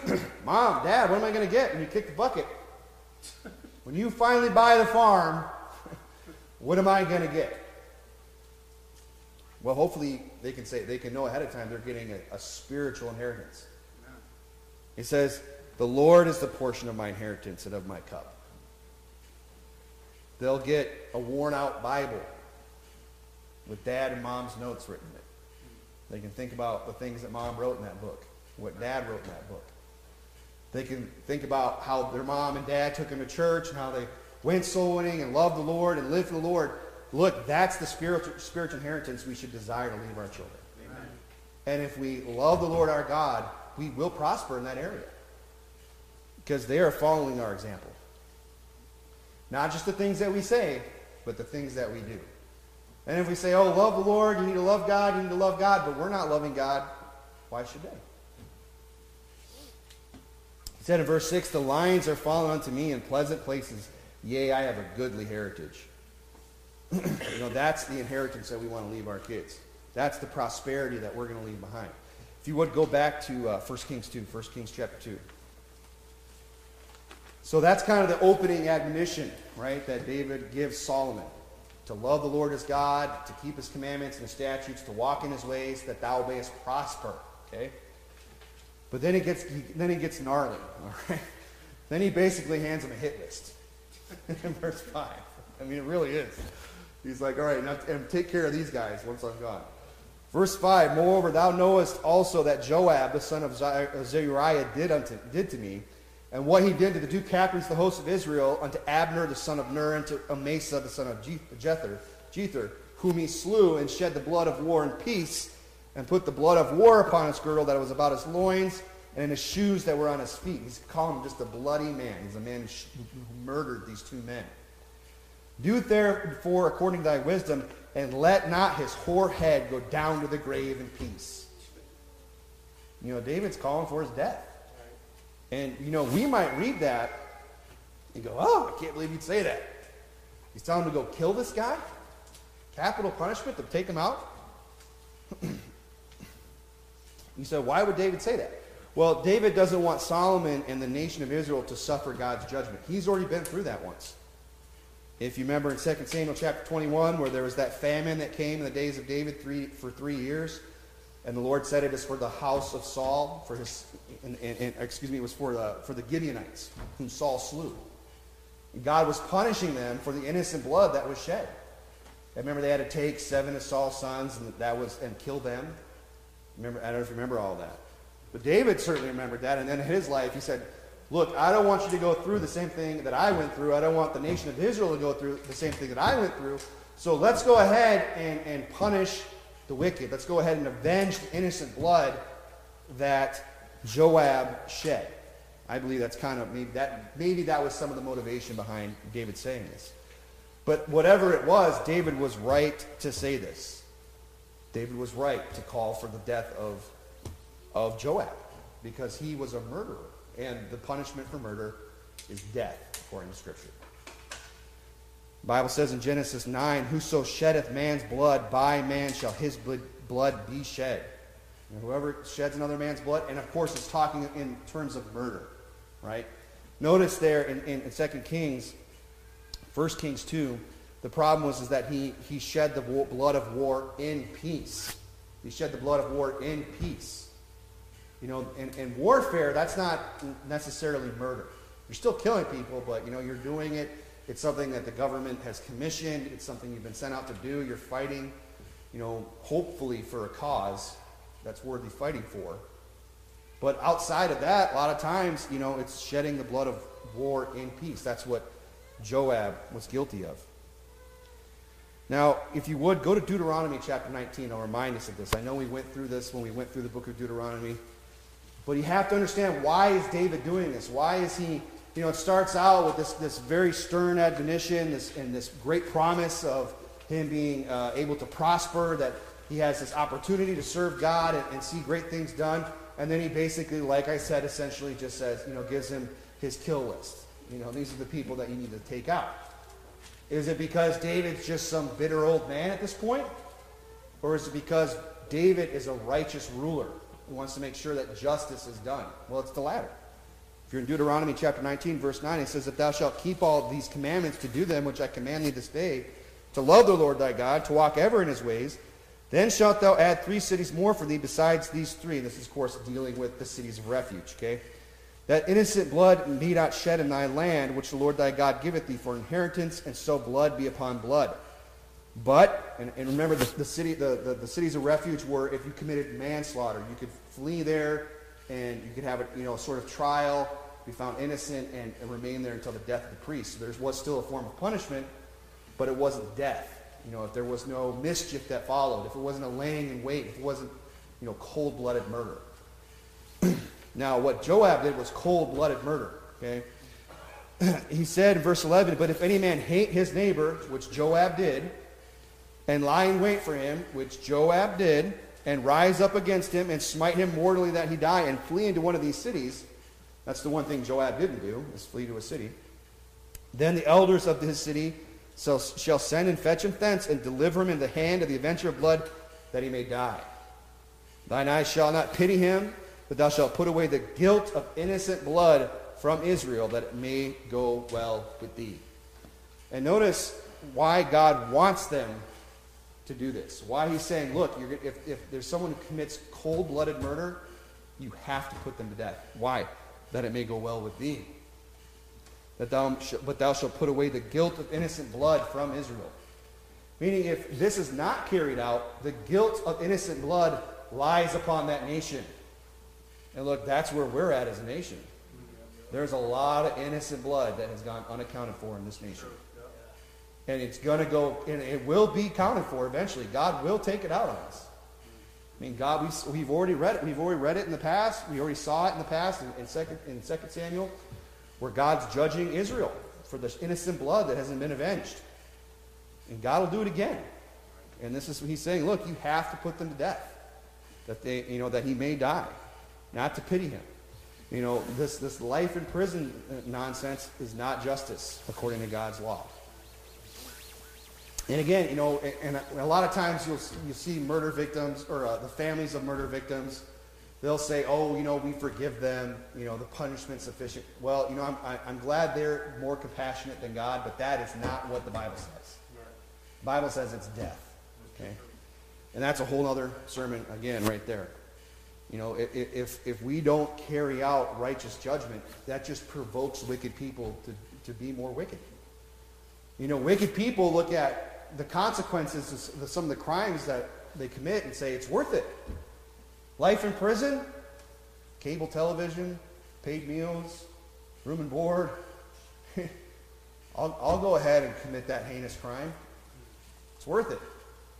Mom, Dad, what am I going to get when you kick the bucket? When you finally buy the farm, What am I going to get? Well, hopefully they can know ahead of time they're getting a spiritual inheritance. It says, the Lord is the portion of my inheritance and of my cup. They'll get a worn-out Bible with dad and mom's notes written in it. They can think about the things that mom wrote in that book, what dad wrote in that book. They can think about how their mom and dad took them to church and how they went soul winning and loved the Lord and lived for the Lord. Look, that's the spiritual inheritance we should desire to leave our children. Amen. And if we love the Lord our God, we will prosper in that area. Because they are following our example. Not just the things that we say, but the things that we do. And if we say, oh, love the Lord, you need to love God, but we're not loving God, why should they? He said in verse 6, the lions are fallen unto me in pleasant places. Yea, I have a goodly heritage. That's the inheritance that we want to leave our kids. That's the prosperity that we're going to leave behind. If you would go back to 1 Kings 2, 1 Kings chapter 2. So that's kind of the opening admonition, right, that David gives Solomon. To love the Lord his God, to keep his commandments and his statutes, to walk in his ways, that thou mayest prosper. Okay? But then it gets gnarly. All right? Then he basically hands him a hit list. In verse 5. I mean, it really is. He's like, all right, now take care of these guys once I'm gone. Verse 5, moreover, thou knowest also that Joab, the son of Zeruiah, did to me, and what he did to the two captains of the host of Israel, unto Abner the son of Ner, and to Amasa the son of Jether, whom he slew, and shed the blood of war in peace, and put the blood of war upon his girdle that was about his loins, and in his shoes that were on his feet. He's calling him just a bloody man. He's a man who murdered these two men. Do therefore according to thy wisdom, and let not his hoar head go down to the grave in peace. David's calling for his death. And, we might read that and go, oh, I can't believe you'd say that. He's telling him to go kill this guy? Capital punishment to take him out? You said, why would David say that? Well, David doesn't want Solomon and the nation of Israel to suffer God's judgment. He's already been through that once. If you remember in 2 Samuel chapter 21, where there was that famine that came in the days of David for 3 years, and the Lord said it is for the house of Saul, it was for the Gibeonites, whom Saul slew. And God was punishing them for the innocent blood that was shed. I remember they had to take 7 of Saul's sons and kill them. I don't know if you remember all that. But David certainly remembered that, and then in his life he said, look, I don't want you to go through the same thing that I went through. I don't want the nation of Israel to go through the same thing that I went through. So let's go ahead and punish the wicked. Let's go ahead and avenge the innocent blood that Joab shed. I believe that's kind of, maybe that was some of the motivation behind David saying this. But whatever it was, David was right to say this. David was right to call for the death of Joab, because he was a murderer. And the punishment for murder is death, according to Scripture. The Bible says in Genesis 9, whoso sheddeth man's blood, by man shall his blood be shed. And whoever sheds another man's blood, and of course it's talking in terms of murder, right? Notice there in 2 Kings, 1 Kings 2, the problem was that he shed the blood of war in peace. He shed the blood of war in peace. In warfare, that's not necessarily murder. You're still killing people, but you're doing it. It's something that the government has commissioned. It's something you've been sent out to do. You're fighting, hopefully for a cause that's worthy fighting for. But outside of that, a lot of times, it's shedding the blood of war in peace. That's what Joab was guilty of. Now, if you would, go to Deuteronomy chapter 19. I'll remind us of this. I know we went through this when we went through the book of Deuteronomy. But you have to understand, why is David doing this? Why is he, it starts out with this very stern admonition and this great promise of him being able to prosper, that he has this opportunity to serve God and see great things done. And then he basically, like I said, essentially just says, gives him his kill list. These are the people that you need to take out. Is it because David's just some bitter old man at this point? Or is it because David is a righteous ruler who wants to make sure that justice is done? Well, it's the latter. If you're in Deuteronomy chapter 19, verse 9, it says, if thou shalt keep all these commandments to do them, which I command thee this day, to love the Lord thy God, to walk ever in his ways, then shalt thou add 3 cities more for thee besides these 3. This is, of course, dealing with the cities of refuge, okay? That innocent blood be not shed in thy land, which the Lord thy God giveth thee for inheritance, and so blood be upon blood. But, and remember, the cities of refuge were if you committed manslaughter. You could flee there, and you could have a sort of trial, be found innocent, and remain there until the death of the priest. So there was still a form of punishment, but it wasn't death. If there was no mischief that followed, if it wasn't a laying in wait, if it wasn't, cold-blooded murder. Now, what Joab did was cold-blooded murder, okay? He said in verse 11, but if any man hate his neighbor, which Joab did, and lie in wait for him, which Joab did, and rise up against him, and smite him mortally that he die, and flee into one of these cities, that's the one thing Joab didn't do, is flee to a city. Then the elders of his city shall send and fetch him thence, and deliver him in the hand of the avenger of blood, that he may die. Thine eyes shall not pity him, but thou shalt put away the guilt of innocent blood from Israel, that it may go well with thee. And notice why God wants them to do this. Why he's saying, look, if there's someone who commits cold-blooded murder, you have to put them to death. Why? That it may go well with thee. But thou shalt put away the guilt of innocent blood from Israel. Meaning, if this is not carried out, the guilt of innocent blood lies upon that nation. And look, that's where we're at as a nation. There's a lot of innocent blood that has gone unaccounted for in this nation. And it's going to go, and it will be accounted for eventually. God will take it out on us. I mean, God, we've already read it. We've already read it in the past. We already saw it in the past in 2 Samuel, where God's judging Israel for the innocent blood that hasn't been avenged. And God will do it again. And this is what he's saying, look, you have to put them to death. That he may die. Not to pity him. This life in prison nonsense is not justice according to God's law. And again, and a lot of times you see murder victims, or the families of murder victims, they'll say, oh, we forgive them, the punishment's sufficient. Well, I'm glad they're more compassionate than God, but that is not what the Bible says. The Bible says it's death. Okay? And that's a whole other sermon, again, right there. If we don't carry out righteous judgment, that just provokes wicked people to be more wicked. Wicked people look at the consequences of some of the crimes that they commit and say, it's worth it. Life in prison, cable television, paid meals, room and board. I'll go ahead and commit that heinous crime. It's worth it.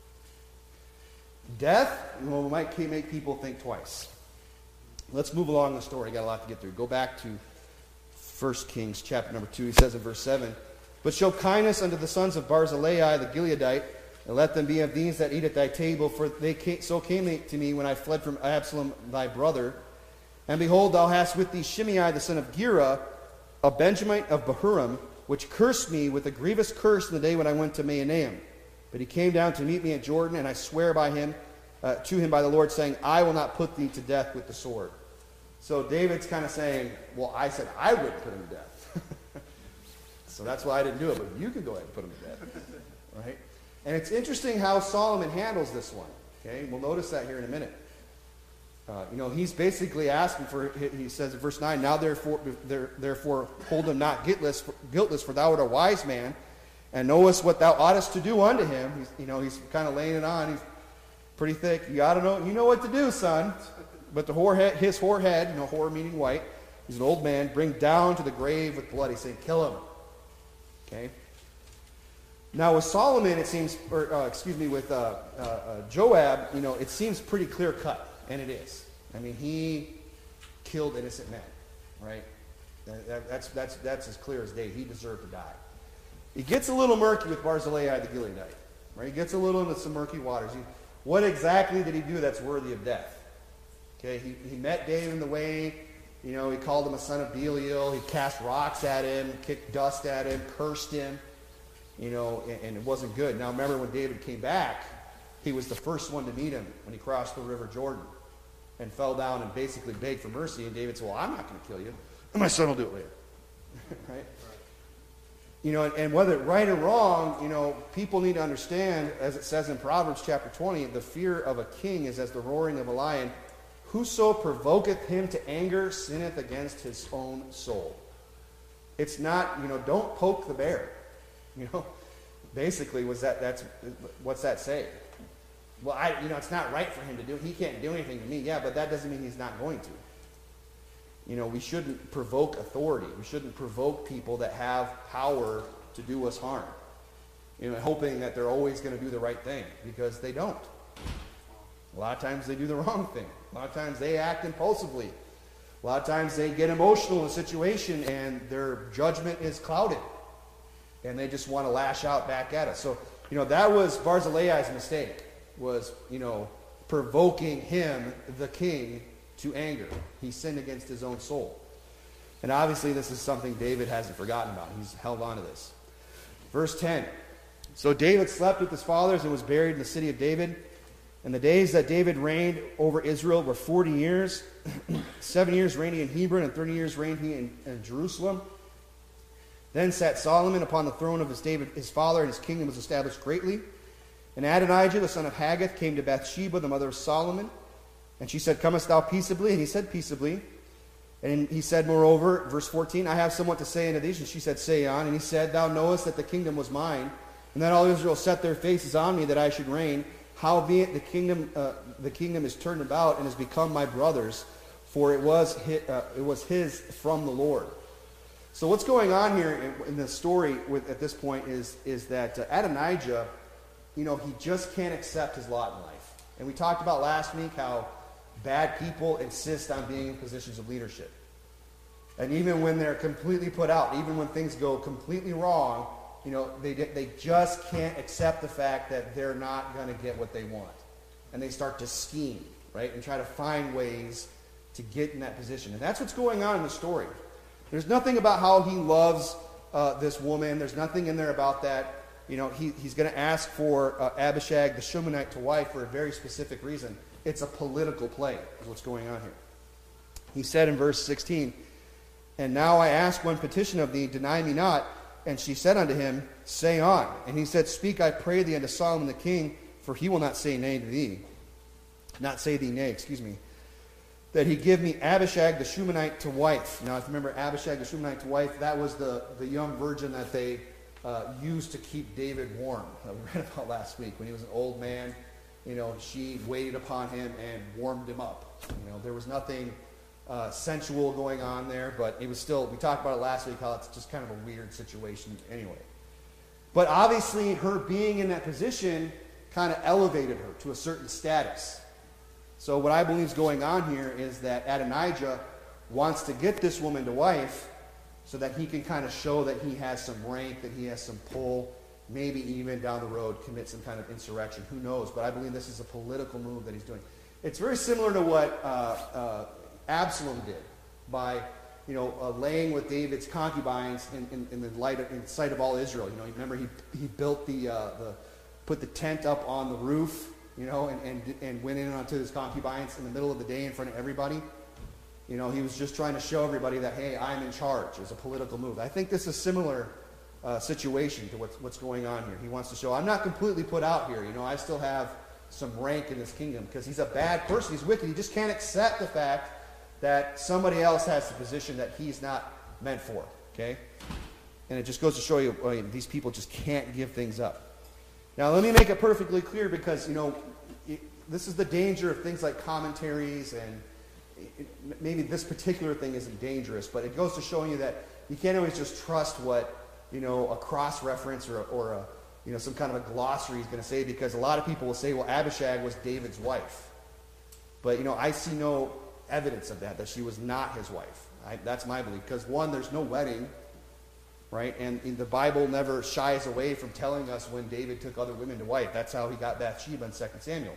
Death, might make people think twice. Let's move along the story. Got a lot to get through. Go back to 1 Kings chapter number 2. He says in verse 7, but show kindness unto the sons of Barzillai the Gileadite, and let them be of these that eat at thy table, for so came they to me when I fled from Absalom thy brother. And behold, thou hast with thee Shimei the son of Gera, a Benjamite of Bahurim, which cursed me with a grievous curse in the day when I went to Mahanaim. But he came down to meet me at Jordan, and I swear by him, to him by the Lord, saying, I will not put thee to death with the sword. So David's kind of saying, well, I said I wouldn't put him to death. So that's why I didn't do it, but you can go ahead and put him to death. Right? And it's interesting how Solomon handles this one. Okay, we'll notice that here in a minute. He's basically asking for, he says in verse 9, now therefore hold him not guiltless, for thou art a wise man, and knowest what thou oughtest to do unto him. He's kind of laying it on. He's pretty thick. You ought to know. You know what to do, son. But his hoar head, hoar meaning white, he's an old man, bring down to the grave with blood. He's saying, kill him. Okay. Now with Solomon, it seems, with Joab, it seems pretty clear cut, and it is. I mean, he killed innocent men, right? That's as clear as day. He deserved to die. It gets a little murky with Barzillai the Gileadite, right? He gets a little into some murky waters. What exactly did he do that's worthy of death? Okay, he met David in the way. He called him a son of Belial. He cast rocks at him, kicked dust at him, cursed him. And it wasn't good. Now remember when David came back, he was the first one to meet him when he crossed the river Jordan and fell down and basically begged for mercy. And David said, well, I'm not going to kill you. My son will do it later. Right? And whether right or wrong, people need to understand, as it says in Proverbs chapter 20, the fear of a king is as the roaring of a lion. Whoso provoketh him to anger sinneth against his own soul. It's not, don't poke the bear. Basically, what's that say? Well, it's not right for him to do. He can't do anything to me. Yeah, but that doesn't mean he's not going to. We shouldn't provoke authority. We shouldn't provoke people that have power to do us harm. Hoping that they're always going to do the right thing, because they don't. A lot of times they do the wrong thing. A lot of times they act impulsively. A lot of times they get emotional in a situation and their judgment is clouded. And they just want to lash out back at us. So, that was Barzillai's mistake, was, provoking him, the king, to anger. He sinned against his own soul. And obviously this is something David hasn't forgotten about. He's held on to this. Verse 10. So David slept with his fathers and was buried in the city of David. And the days that David reigned over Israel were 40 years. 7 years reigned he in Hebron, and 30 years reigned he in Jerusalem. Then sat Solomon upon the throne of his father, and his kingdom was established greatly. And Adonijah, the son of Haggith, came to Bathsheba, the mother of Solomon. And she said, Comest thou peaceably? And he said, Peaceably. And he said, moreover, verse 14, I have somewhat to say unto thee. And she said, Say on. And he said, Thou knowest that the kingdom was mine, and that all Israel set their faces on me, that I should reign. Howbeit the kingdom is turned about, and has become my brother's, for it was his from the Lord. So what's going on here in the story at this point is that Adonijah, he just can't accept his lot in life. And we talked about last week how bad people insist on being in positions of leadership. And even when they're completely put out, even when things go completely wrong, they just can't accept the fact that they're not going to get what they want. And they start to scheme, right? And try to find ways to get in that position. And that's what's going on in the story. There's nothing about how he loves this woman. There's nothing in there about that. He's going to ask for Abishag the Shunammite to wife for a very specific reason. It's a political play, is what's going on here. He said in verse 16, And now I ask one petition of thee, deny me not. And she said unto him, Say on. And he said, Speak, I pray thee, unto Solomon the king, for he will not say nay to thee. Not say thee nay, that he give me Abishag the Shunammite to wife. Now, if you remember Abishag the Shunammite to wife, that was the young virgin that they used to keep David warm. We read about last week. When he was an old man, she waited upon him and warmed him up. There was nothing sensual going on there, but it was still, we talked about it last week, how it's just kind of a weird situation anyway. But obviously, her being in that position kind of elevated her to a certain status. So what I believe is going on here is that Adonijah wants to get this woman to wife so that he can kind of show that he has some rank, that he has some pull, maybe even down the road commit some kind of insurrection. Who knows? But I believe this is a political move that he's doing. It's very similar to what Absalom did by laying with David's concubines in the sight of all Israel. Remember he built put the tent up on the roof, and went in onto his concubines in the middle of the day in front of everybody. He was just trying to show everybody that, hey, I'm in charge. It's a political move. I think this is a similar situation to what's going on here. He wants to show, I'm not completely put out here. I still have some rank in this kingdom, because he's a bad person. He's wicked. He just can't accept the fact that somebody else has the position that he's not meant for. Okay? And it just goes to show you, these people just can't give things up. Now, let me make it perfectly clear, because, this is the danger of things like commentaries, and maybe this particular thing isn't dangerous, but it goes to showing you that you can't always just trust what, a cross-reference or some kind of a glossary is going to say, because a lot of people will say, well, Abishag was David's wife. But, I see no evidence of that she was not his wife. That's my belief, because one, there's no wedding. Right? And the Bible never shies away from telling us when David took other women to wife. That's how he got Bathsheba in 2 Samuel.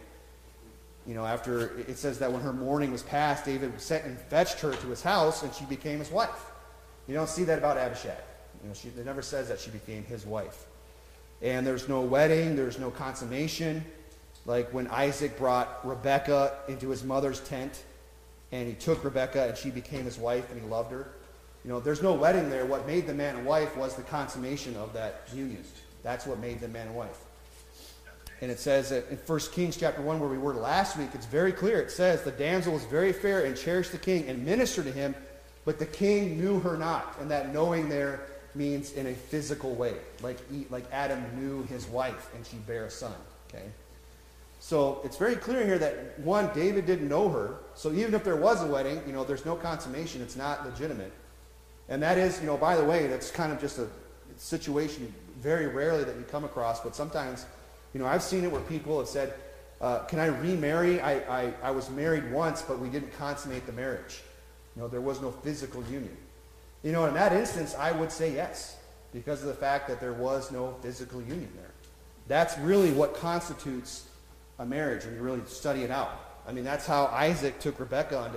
After it says that when her mourning was past, David sent and fetched her to his house, and she became his wife. You don't see that about Abishag. It never says that she became his wife. And there's no wedding, there's no consummation. Like when Isaac brought Rebekah into his mother's tent, and he took Rebekah, and she became his wife, and he loved her. there's no wedding there. What made them man and wife was the consummation of that union. That's what made them man and wife. And it says that in 1 Kings chapter 1, where we were last week, it's very clear. It says, the damsel was very fair and cherished the king and ministered to him, but the king knew her not. And that knowing there means in a physical way, like Adam knew his wife and she bare a son. Okay? So it's very clear here that, one, David didn't know her. So even if there was a wedding, there's no consummation. It's not legitimate. And that is, by the way, that's kind of just a situation very rarely that you come across, but sometimes, I've seen it where people have said, can I remarry? I was married once, but we didn't consummate the marriage. There was no physical union. In that instance, I would say yes, because of the fact that there was no physical union there. That's really what constitutes a marriage when you really study it out. I mean, that's how Isaac took Rebekah on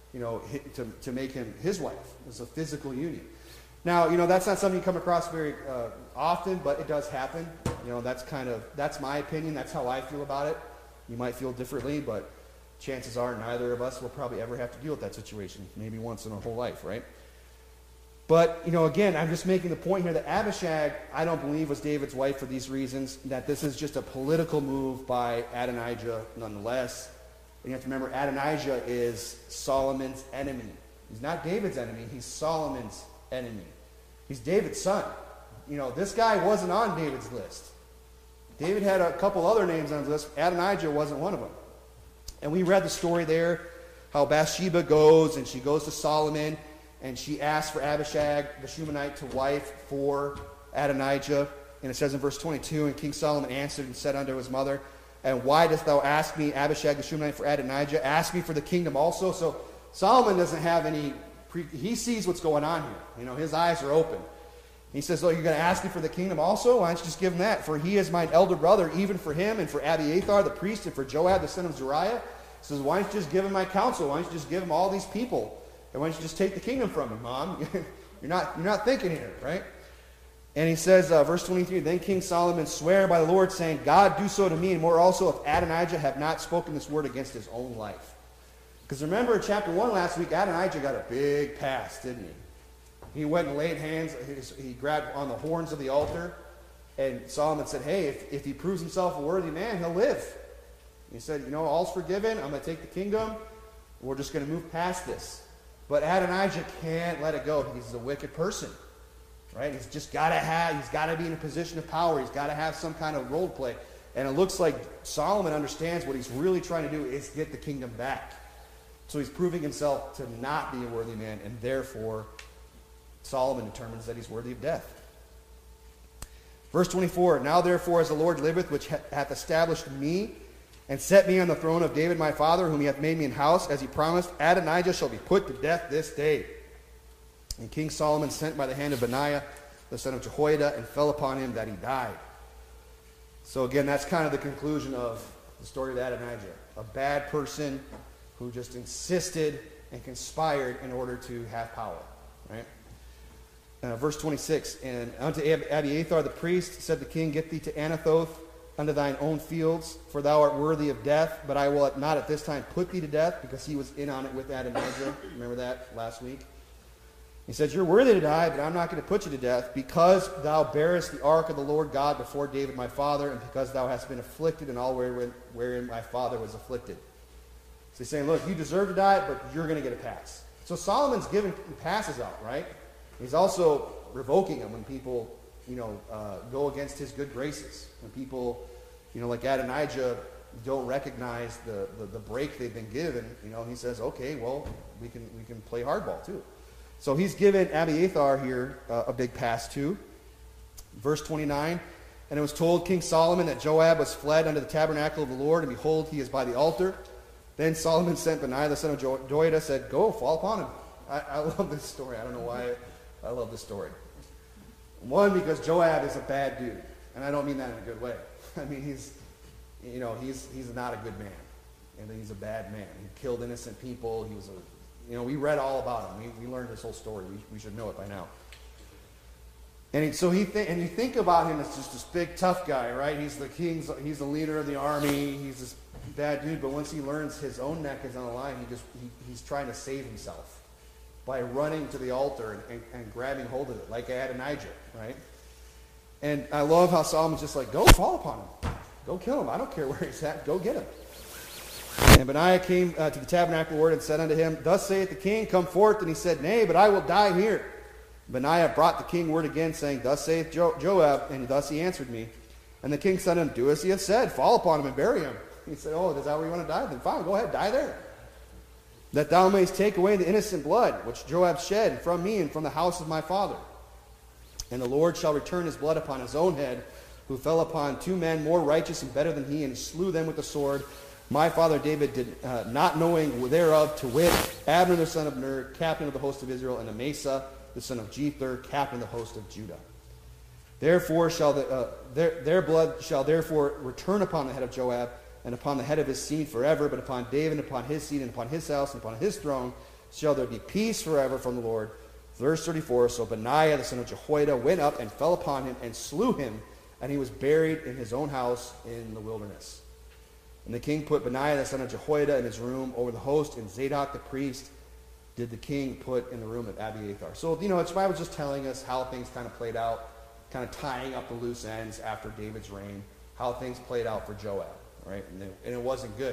to make him his wife. It was a physical union. Now, that's not something you come across very often, but it does happen. That's my opinion. That's how I feel about it. You might feel differently, but chances are neither of us will probably ever have to deal with that situation. Maybe once in our whole life, right? But, again, I'm just making the point here that Abishag, I don't believe, was David's wife for these reasons, that this is just a political move by Adonijah nonetheless. And you have to remember, Adonijah is Solomon's enemy. He's not David's enemy. He's Solomon's enemy. He's David's son. This guy wasn't on David's list. David had a couple other names on his list. Adonijah wasn't one of them. And we read the story there, how Bathsheba goes, and she goes to Solomon, and she asks for Abishag, the Shunammite, to wife for Adonijah. And it says in verse 22, and King Solomon answered and said unto his mother, and why dost thou ask me, Abishag the Shunammite, for Adonijah? Ask me for the kingdom also. So Solomon doesn't have any, he sees what's going on here. His eyes are open. He says, oh, you're going to ask me for the kingdom also? Why don't you just give him that? For he is mine elder brother, even for him, and for Abiathar the priest, and for Joab the son of Zeruiah. He says, why don't you just give him my counsel? Why don't you just give him all these people? And why don't you just take the kingdom from him, Mom? you're not thinking here, right? And he says, verse 23, then King Solomon sware by the Lord, saying, God do so to me, and more also, if Adonijah have not spoken this word against his own life. Because remember in chapter 1 last week, Adonijah got a big pass, didn't he? He went and laid hands, he grabbed on the horns of the altar, and Solomon said, hey, if he proves himself a worthy man, he'll live. And he said, all's forgiven, I'm going to take the kingdom, we're just going to move past this. But Adonijah can't let it go. He's a wicked person, right? He's got to be in a position of power. He's got to have some kind of role play. And it looks like Solomon understands what he's really trying to do is get the kingdom back. So he's proving himself to not be a worthy man, and therefore Solomon determines that he's worthy of death. Verse 24, now therefore as the Lord liveth, which hath established me, and set me on the throne of David my father, whom he hath made me an house, as he promised, Adonijah shall be put to death this day. And King Solomon sent by the hand of Benaiah, the son of Jehoiada, and fell upon him that he died. So again, that's kind of the conclusion of the story of Adonijah. A bad person who just insisted and conspired in order to have power. Right? Verse 26, and unto Abiathar the priest said the king, get thee to Anathoth, unto thine own fields, for thou art worthy of death, but I will not at this time put thee to death, because he was in on it with Adonijah. Remember that last week? He says, you're worthy to die, but I'm not going to put you to death, because thou bearest the ark of the Lord God before David my father, and because thou hast been afflicted in all wherein my father was afflicted. So he's saying, look, you deserve to die, but you're going to get a pass. So Solomon's giving passes out, right? He's also revoking them when people go against his good graces. When people, like Adonijah, don't recognize the break they've been given, he says, okay, well, we can play hardball too. So he's given Abiathar here a big pass too. Verse 29, and it was told King Solomon that Joab was fled unto the tabernacle of the Lord, and behold, he is by the altar. Then Solomon sent Benaiah the son of Jehoiada, said, go, fall upon him. I love this story. I don't know why I love this story. One, because Joab is a bad dude, and I don't mean that in a good way. I mean, he's not a good man, and he's a bad man. He killed innocent people. He was we read all about him. We learned this whole story. We should know it by now. And you think about him as just this big tough guy, right? He's the leader of the army. He's this bad dude, but once he learns his own neck is on the line, he's trying to save himself. by running to the altar and grabbing hold of it, like Adonijah, right? And I love how Solomon's just like, go fall upon him. Go kill him. I don't care where he's at. Go get him. And Benaiah came to the tabernacle of the Lord and said unto him, Thus saith the king, come forth. And he said, Nay, but I will die here. Benaiah brought the king word again, saying, Thus saith Joab, and thus he answered me. And the king said unto him, Do as he hath said, fall upon him and bury him. He said, Oh, is that where you want to die? Then fine, go ahead, die there. That thou mayest take away the innocent blood, which Joab shed from me and from the house of my father. And the Lord shall return his blood upon his own head, who fell upon 2 men more righteous and better than he, and slew them with the sword. My father David did not knowing thereof, to wit, Abner the son of Ner, captain of the host of Israel, and Amasa the son of Jether, captain of the host of Judah. Therefore shall their blood shall therefore return upon the head of Joab, and upon the head of his seed forever, but upon David, and upon his seed, and upon his house, and upon his throne, shall there be peace forever from the Lord. Verse 34, So Benaiah the son of Jehoiada went up and fell upon him, and slew him, and he was buried in his own house in the wilderness. And the king put Benaiah the son of Jehoiada in his room over the host, and Zadok the priest did the king put in the room of Abiathar. So, it's Bible just telling us how things kind of played out, kind of tying up the loose ends after David's reign, how things played out for Joab. Right? And it wasn't good.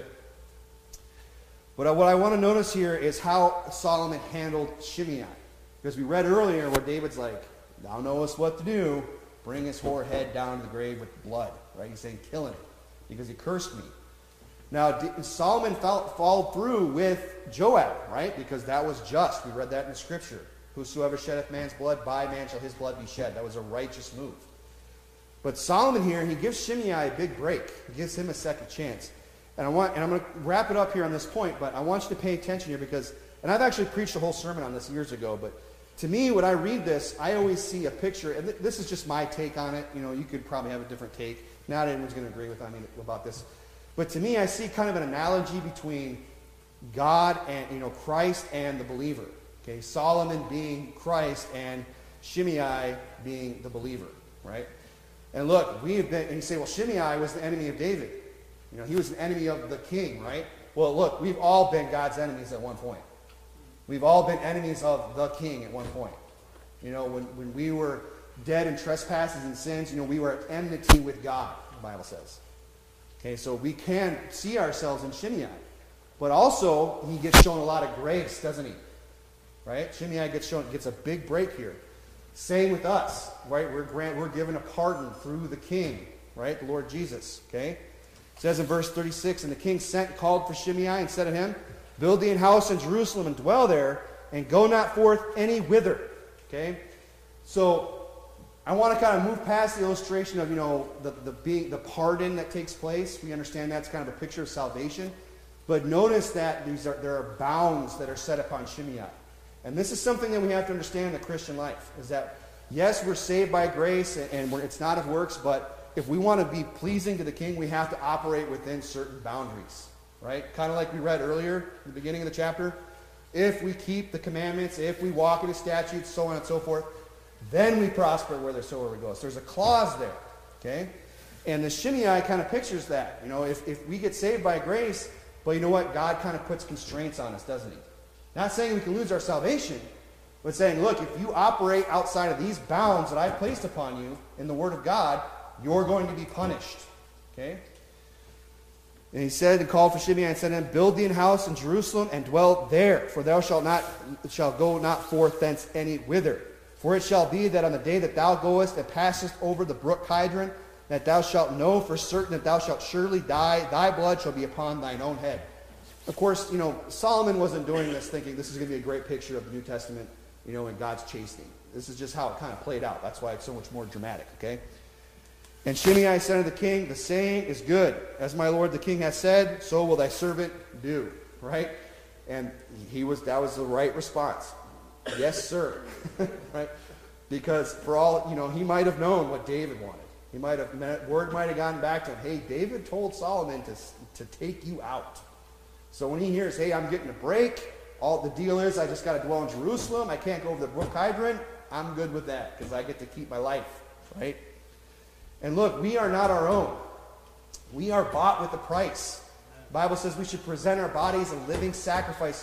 But what I want to notice here is how Solomon handled Shimei. Because we read earlier where David's like, Thou knowest what to do. Bring his whore head down to the grave with blood. Right? He's saying, kill him. Because he cursed me. Now, Solomon followed through with Joab. Right? Because that was just. We read that in the scripture. Whosoever sheddeth man's blood, by man shall his blood be shed. That was a righteous move. But Solomon here, he gives Shimei a big break. He gives him a second chance. And I'm going to wrap it up here on this point, but I want you to pay attention here because, and I've actually preached a whole sermon on this years ago, but to me, when I read this, I always see a picture, and this is just my take on it. You could probably have a different take. Not everyone's going to agree with me about this. But to me, I see kind of an analogy between God and, Christ and the believer. Okay, Solomon being Christ and Shimei being the believer, right? And look, and you say, well, Shimei was the enemy of David. He was an enemy of the king, right? Well, look, we've all been God's enemies at one point. We've all been enemies of the king at one point. When we were dead in trespasses and sins, we were at enmity with God, the Bible says. Okay, so we can see ourselves in Shimei. But also, he gets shown a lot of grace, doesn't he? Right? Shimei gets a big break here. Same with us, right? We're given a pardon through the king, right? The Lord Jesus, okay? It says in verse 36, And the king sent and called for Shimei and said to him, Build thee an house in Jerusalem and dwell there, and go not forth any whither, okay? So I want to kind of move past the illustration of, the pardon that takes place. We understand that's kind of a picture of salvation. But notice that there are bounds that are set upon Shimei. And this is something that we have to understand in the Christian life, is that, yes, we're saved by grace, and it's not of works, but if we want to be pleasing to the king, we have to operate within certain boundaries, right? Kind of like we read earlier in the beginning of the chapter. If we keep the commandments, if we walk in the statutes, so on and so forth, then we prosper where we go. So there's a clause there, okay? And the Shimei kind of pictures that. If we get saved by grace, but you know what? God kind of puts constraints on us, doesn't he? Not saying we can lose our salvation, but saying, look, if you operate outside of these bounds that I've placed upon you in the Word of God, you're going to be punished. Okay? And he said and called for Shimei and said to him, Build thee an house in Jerusalem and dwell there, for thou shalt go not forth thence any whither. For it shall be that on the day that thou goest and passest over the brook Kidron, that thou shalt know for certain that thou shalt surely die, thy blood shall be upon thine own head. Of course, Solomon wasn't doing this thinking this is going to be a great picture of the New Testament, and God's chastening. This is just how it kind of played out. That's why it's so much more dramatic, okay? And Shimei said to the king, The saying is good. As my lord the king has said, so will thy servant do. Right? And that was the right response. Yes, sir. Right? Because for all, he might have known what David wanted. Word might have gotten back to him, hey, David told Solomon to take you out. So when he hears, hey, I'm getting a break, all the deal is I just got to dwell in Jerusalem, I can't go over the brook Kidron, I'm good with that because I get to keep my life, right? And look, we are not our own. We are bought with a price. The Bible says we should present our bodies a living sacrifice,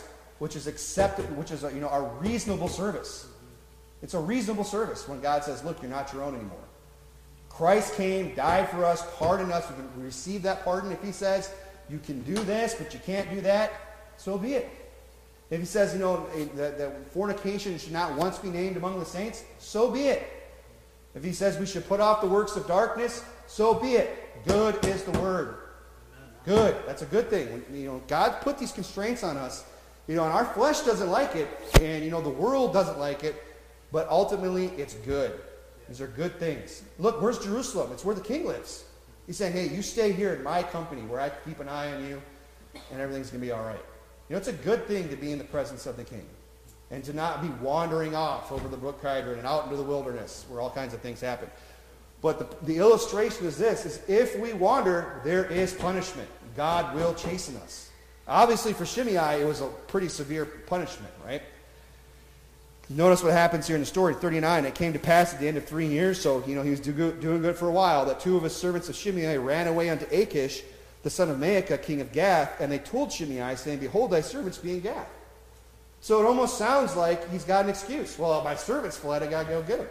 which is acceptable, which is a reasonable service. It's a reasonable service when God says, look, you're not your own anymore. Christ came, died for us, pardoned us. We receive that pardon. If he says, you can do this, but you can't do that, so be it. If he says, that fornication should not once be named among the saints, so be it. If he says we should put off the works of darkness, so be it. Good is the word. Good. That's a good thing. God put these constraints on us. And our flesh doesn't like it, and the world doesn't like it, but ultimately it's good. These are good things. Look, where's Jerusalem? It's where the king lives. He's saying, hey, you stay here in my company where I keep an eye on you, and everything's going to be all right. It's a good thing to be in the presence of the king and to not be wandering off over the brook Kidron and out into the wilderness where all kinds of things happen. But the illustration is this, is if we wander, there is punishment. God will chasten us. Obviously for Shimei, it was a pretty severe punishment, right? Notice what happens here in the story, 39. It came to pass at the end of 3 years, so he was doing good for a while, that 2 of his servants of Shimei ran away unto Achish, the son of Maacah, king of Gath, and they told Shimei, saying, behold, thy servants be in Gath. So it almost sounds like he's got an excuse. Well, my servants fled, I got to go get them.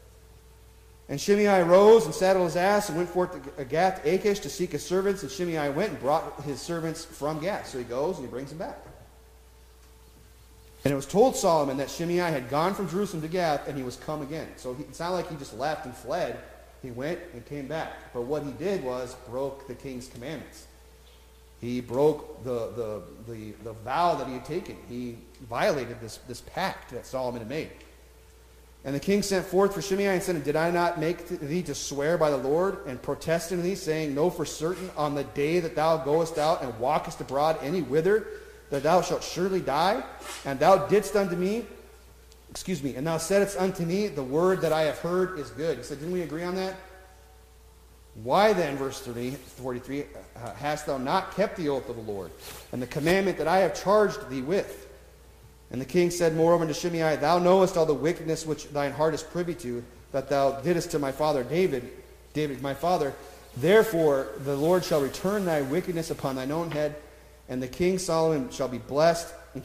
And Shimei rose and saddled his ass and went forth to Gath, Achish, to seek his servants. And Shimei went and brought his servants from Gath. So he goes and he brings them back. And it was told Solomon that Shimei had gone from Jerusalem to Gath, and he was come again. So it's not like he just left and fled. He went and came back. But what he did was broke the king's commandments. He broke the vow that he had taken. He violated this pact that Solomon had made. And the king sent forth for Shimei and said, did I not make thee to swear by the Lord and protest unto thee, saying, know for certain on the day that thou goest out and walkest abroad any whither, that thou shalt surely die? And thou didst unto me, and thou saidst unto me, the word that I have heard is good. He said, didn't we agree on that? Why then, verse 43, hast thou not kept the oath of the Lord, and the commandment that I have charged thee with? And the king said moreover unto Shimei, thou knowest all the wickedness which thine heart is privy to, that thou didst to my father David my father. Therefore the Lord shall return thy wickedness upon thine own head, and King Solomon shall be blessed, and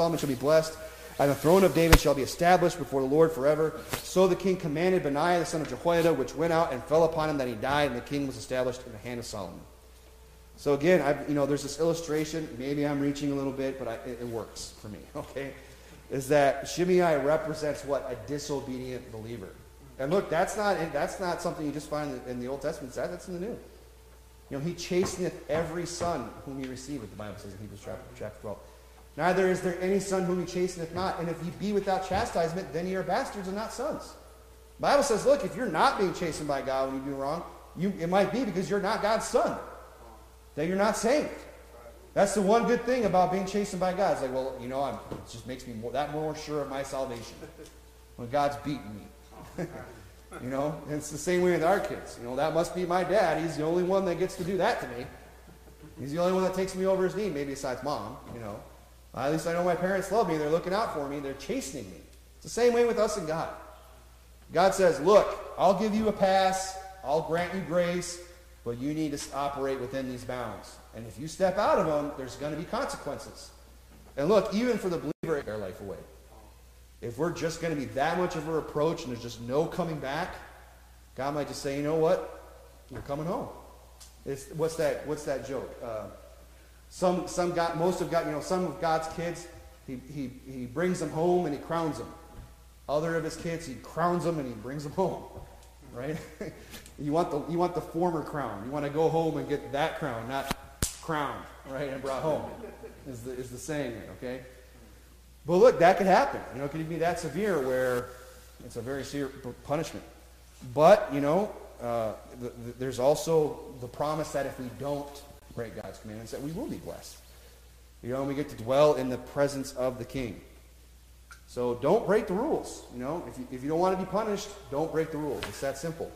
the throne of David shall be established before the Lord forever. So the king commanded Benaiah the son of Jehoiada, which went out and fell upon him, that he died, and the king was established in the hand of Solomon. So again, there's this illustration. Maybe I'm reaching a little bit, but it works for me. Okay, is that Shimei represents what? A disobedient believer. And look, that's not something you just find in the Old Testament. That's in the New. He chasteneth every son whom he receiveth. The Bible says in Hebrews chapter 12. Neither is there any son whom he chasteneth not. And if ye be without chastisement, then ye are bastards and not sons. The Bible says, look, if you're not being chastened by God when you do wrong, it might be because you're not God's son. That you're not saved. That's the one good thing about being chastened by God. It's like, well, it just makes me more sure of my salvation when God's beating me. And it's the same way with our kids. That must be my dad. He's the only one that gets to do that to me. He's the only one that takes me over his knee, maybe besides mom, At least I know my parents love me. They're looking out for me. They're chastening me. It's the same way with us and God. God says, look, I'll give you a pass. I'll grant you grace. But you need to operate within these bounds. And if you step out of them, there's going to be consequences. And look, even for the believer, their life away. If we're just going to be that much of a reproach and there's just no coming back, God might just say, you know what? You're coming home. What's that joke? Some of God's kids, he brings them home and he crowns them. Other of his kids, he crowns them and he brings them home. Right? You want the former crown. You want to go home and get that crown, not crowned, right, and brought home. Is the saying, okay? But look, that could happen. It could be that severe where it's a very severe punishment. But there's also the promise that if we don't break God's commandments, that we will be blessed. And we get to dwell in the presence of the King. So don't break the rules. If you don't want to be punished, don't break the rules. It's that simple.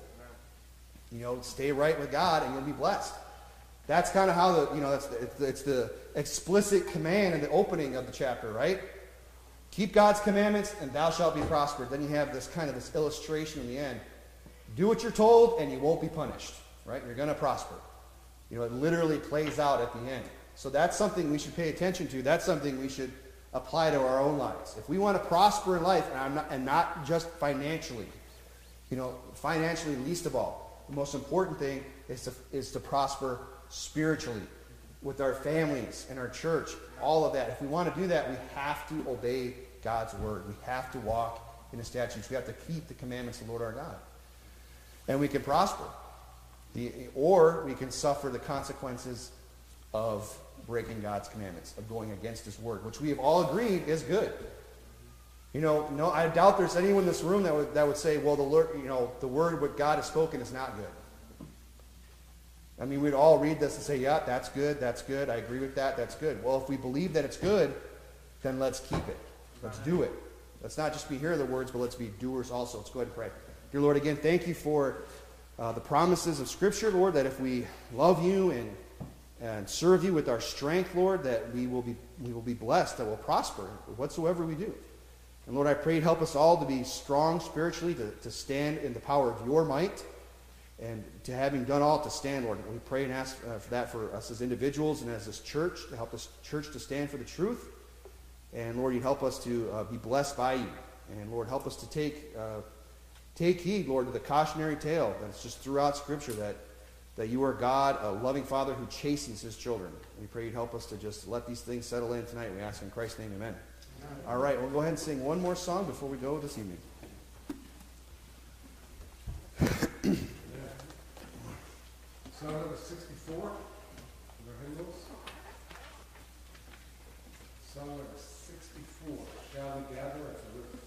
Stay right with God and you'll be blessed. That's kind of how it's the explicit command in the opening of the chapter, right? Keep God's commandments and thou shalt be prospered. Then you have this illustration in the end. Do what you're told and you won't be punished, right? You're going to prosper. It literally plays out at the end. So that's something we should pay attention to. That's something we should apply to our own lives. If we want to prosper in life, and not just financially, financially least of all, the most important thing is to prosper spiritually with our families and our church, all of that. If we want to do that, we have to obey God's word. We have to walk in the statutes. We have to keep the commandments of the Lord our God. And we can prosper. Or we can suffer the consequences of breaking God's commandments, of going against his word, which we have all agreed is good. No, I doubt there's anyone in this room that would say, well, the word what God has spoken is not good. I mean, we'd all read this and say, yeah, that's good, I agree with that, that's good. Well, if we believe that it's good, then let's keep it. Let's do it. Let's not just be hearers of the words, but let's be doers also. Let's go ahead and pray. Dear Lord, again, thank you for the promises of Scripture, Lord, that if we love you and serve you with our strength, Lord, that we will be blessed, that we'll prosper whatsoever we do. And Lord, I pray, help us all to be strong spiritually, to stand in the power of your might, and to having done all to stand, Lord. We pray and ask for that for us as individuals and as this church, to help this church to stand for the truth. And Lord, you help us to be blessed by you. And Lord, help us to take heed, Lord, to the cautionary tale that's just throughout Scripture, that you are God, a loving Father who chastens his children. We pray you'd help us to just let these things settle in tonight. We ask in Christ's name, amen. All right, we'll go ahead and sing one more song before we go this evening. Song number 64, of our hymnals. Song number 64, Shall We Gather at the River.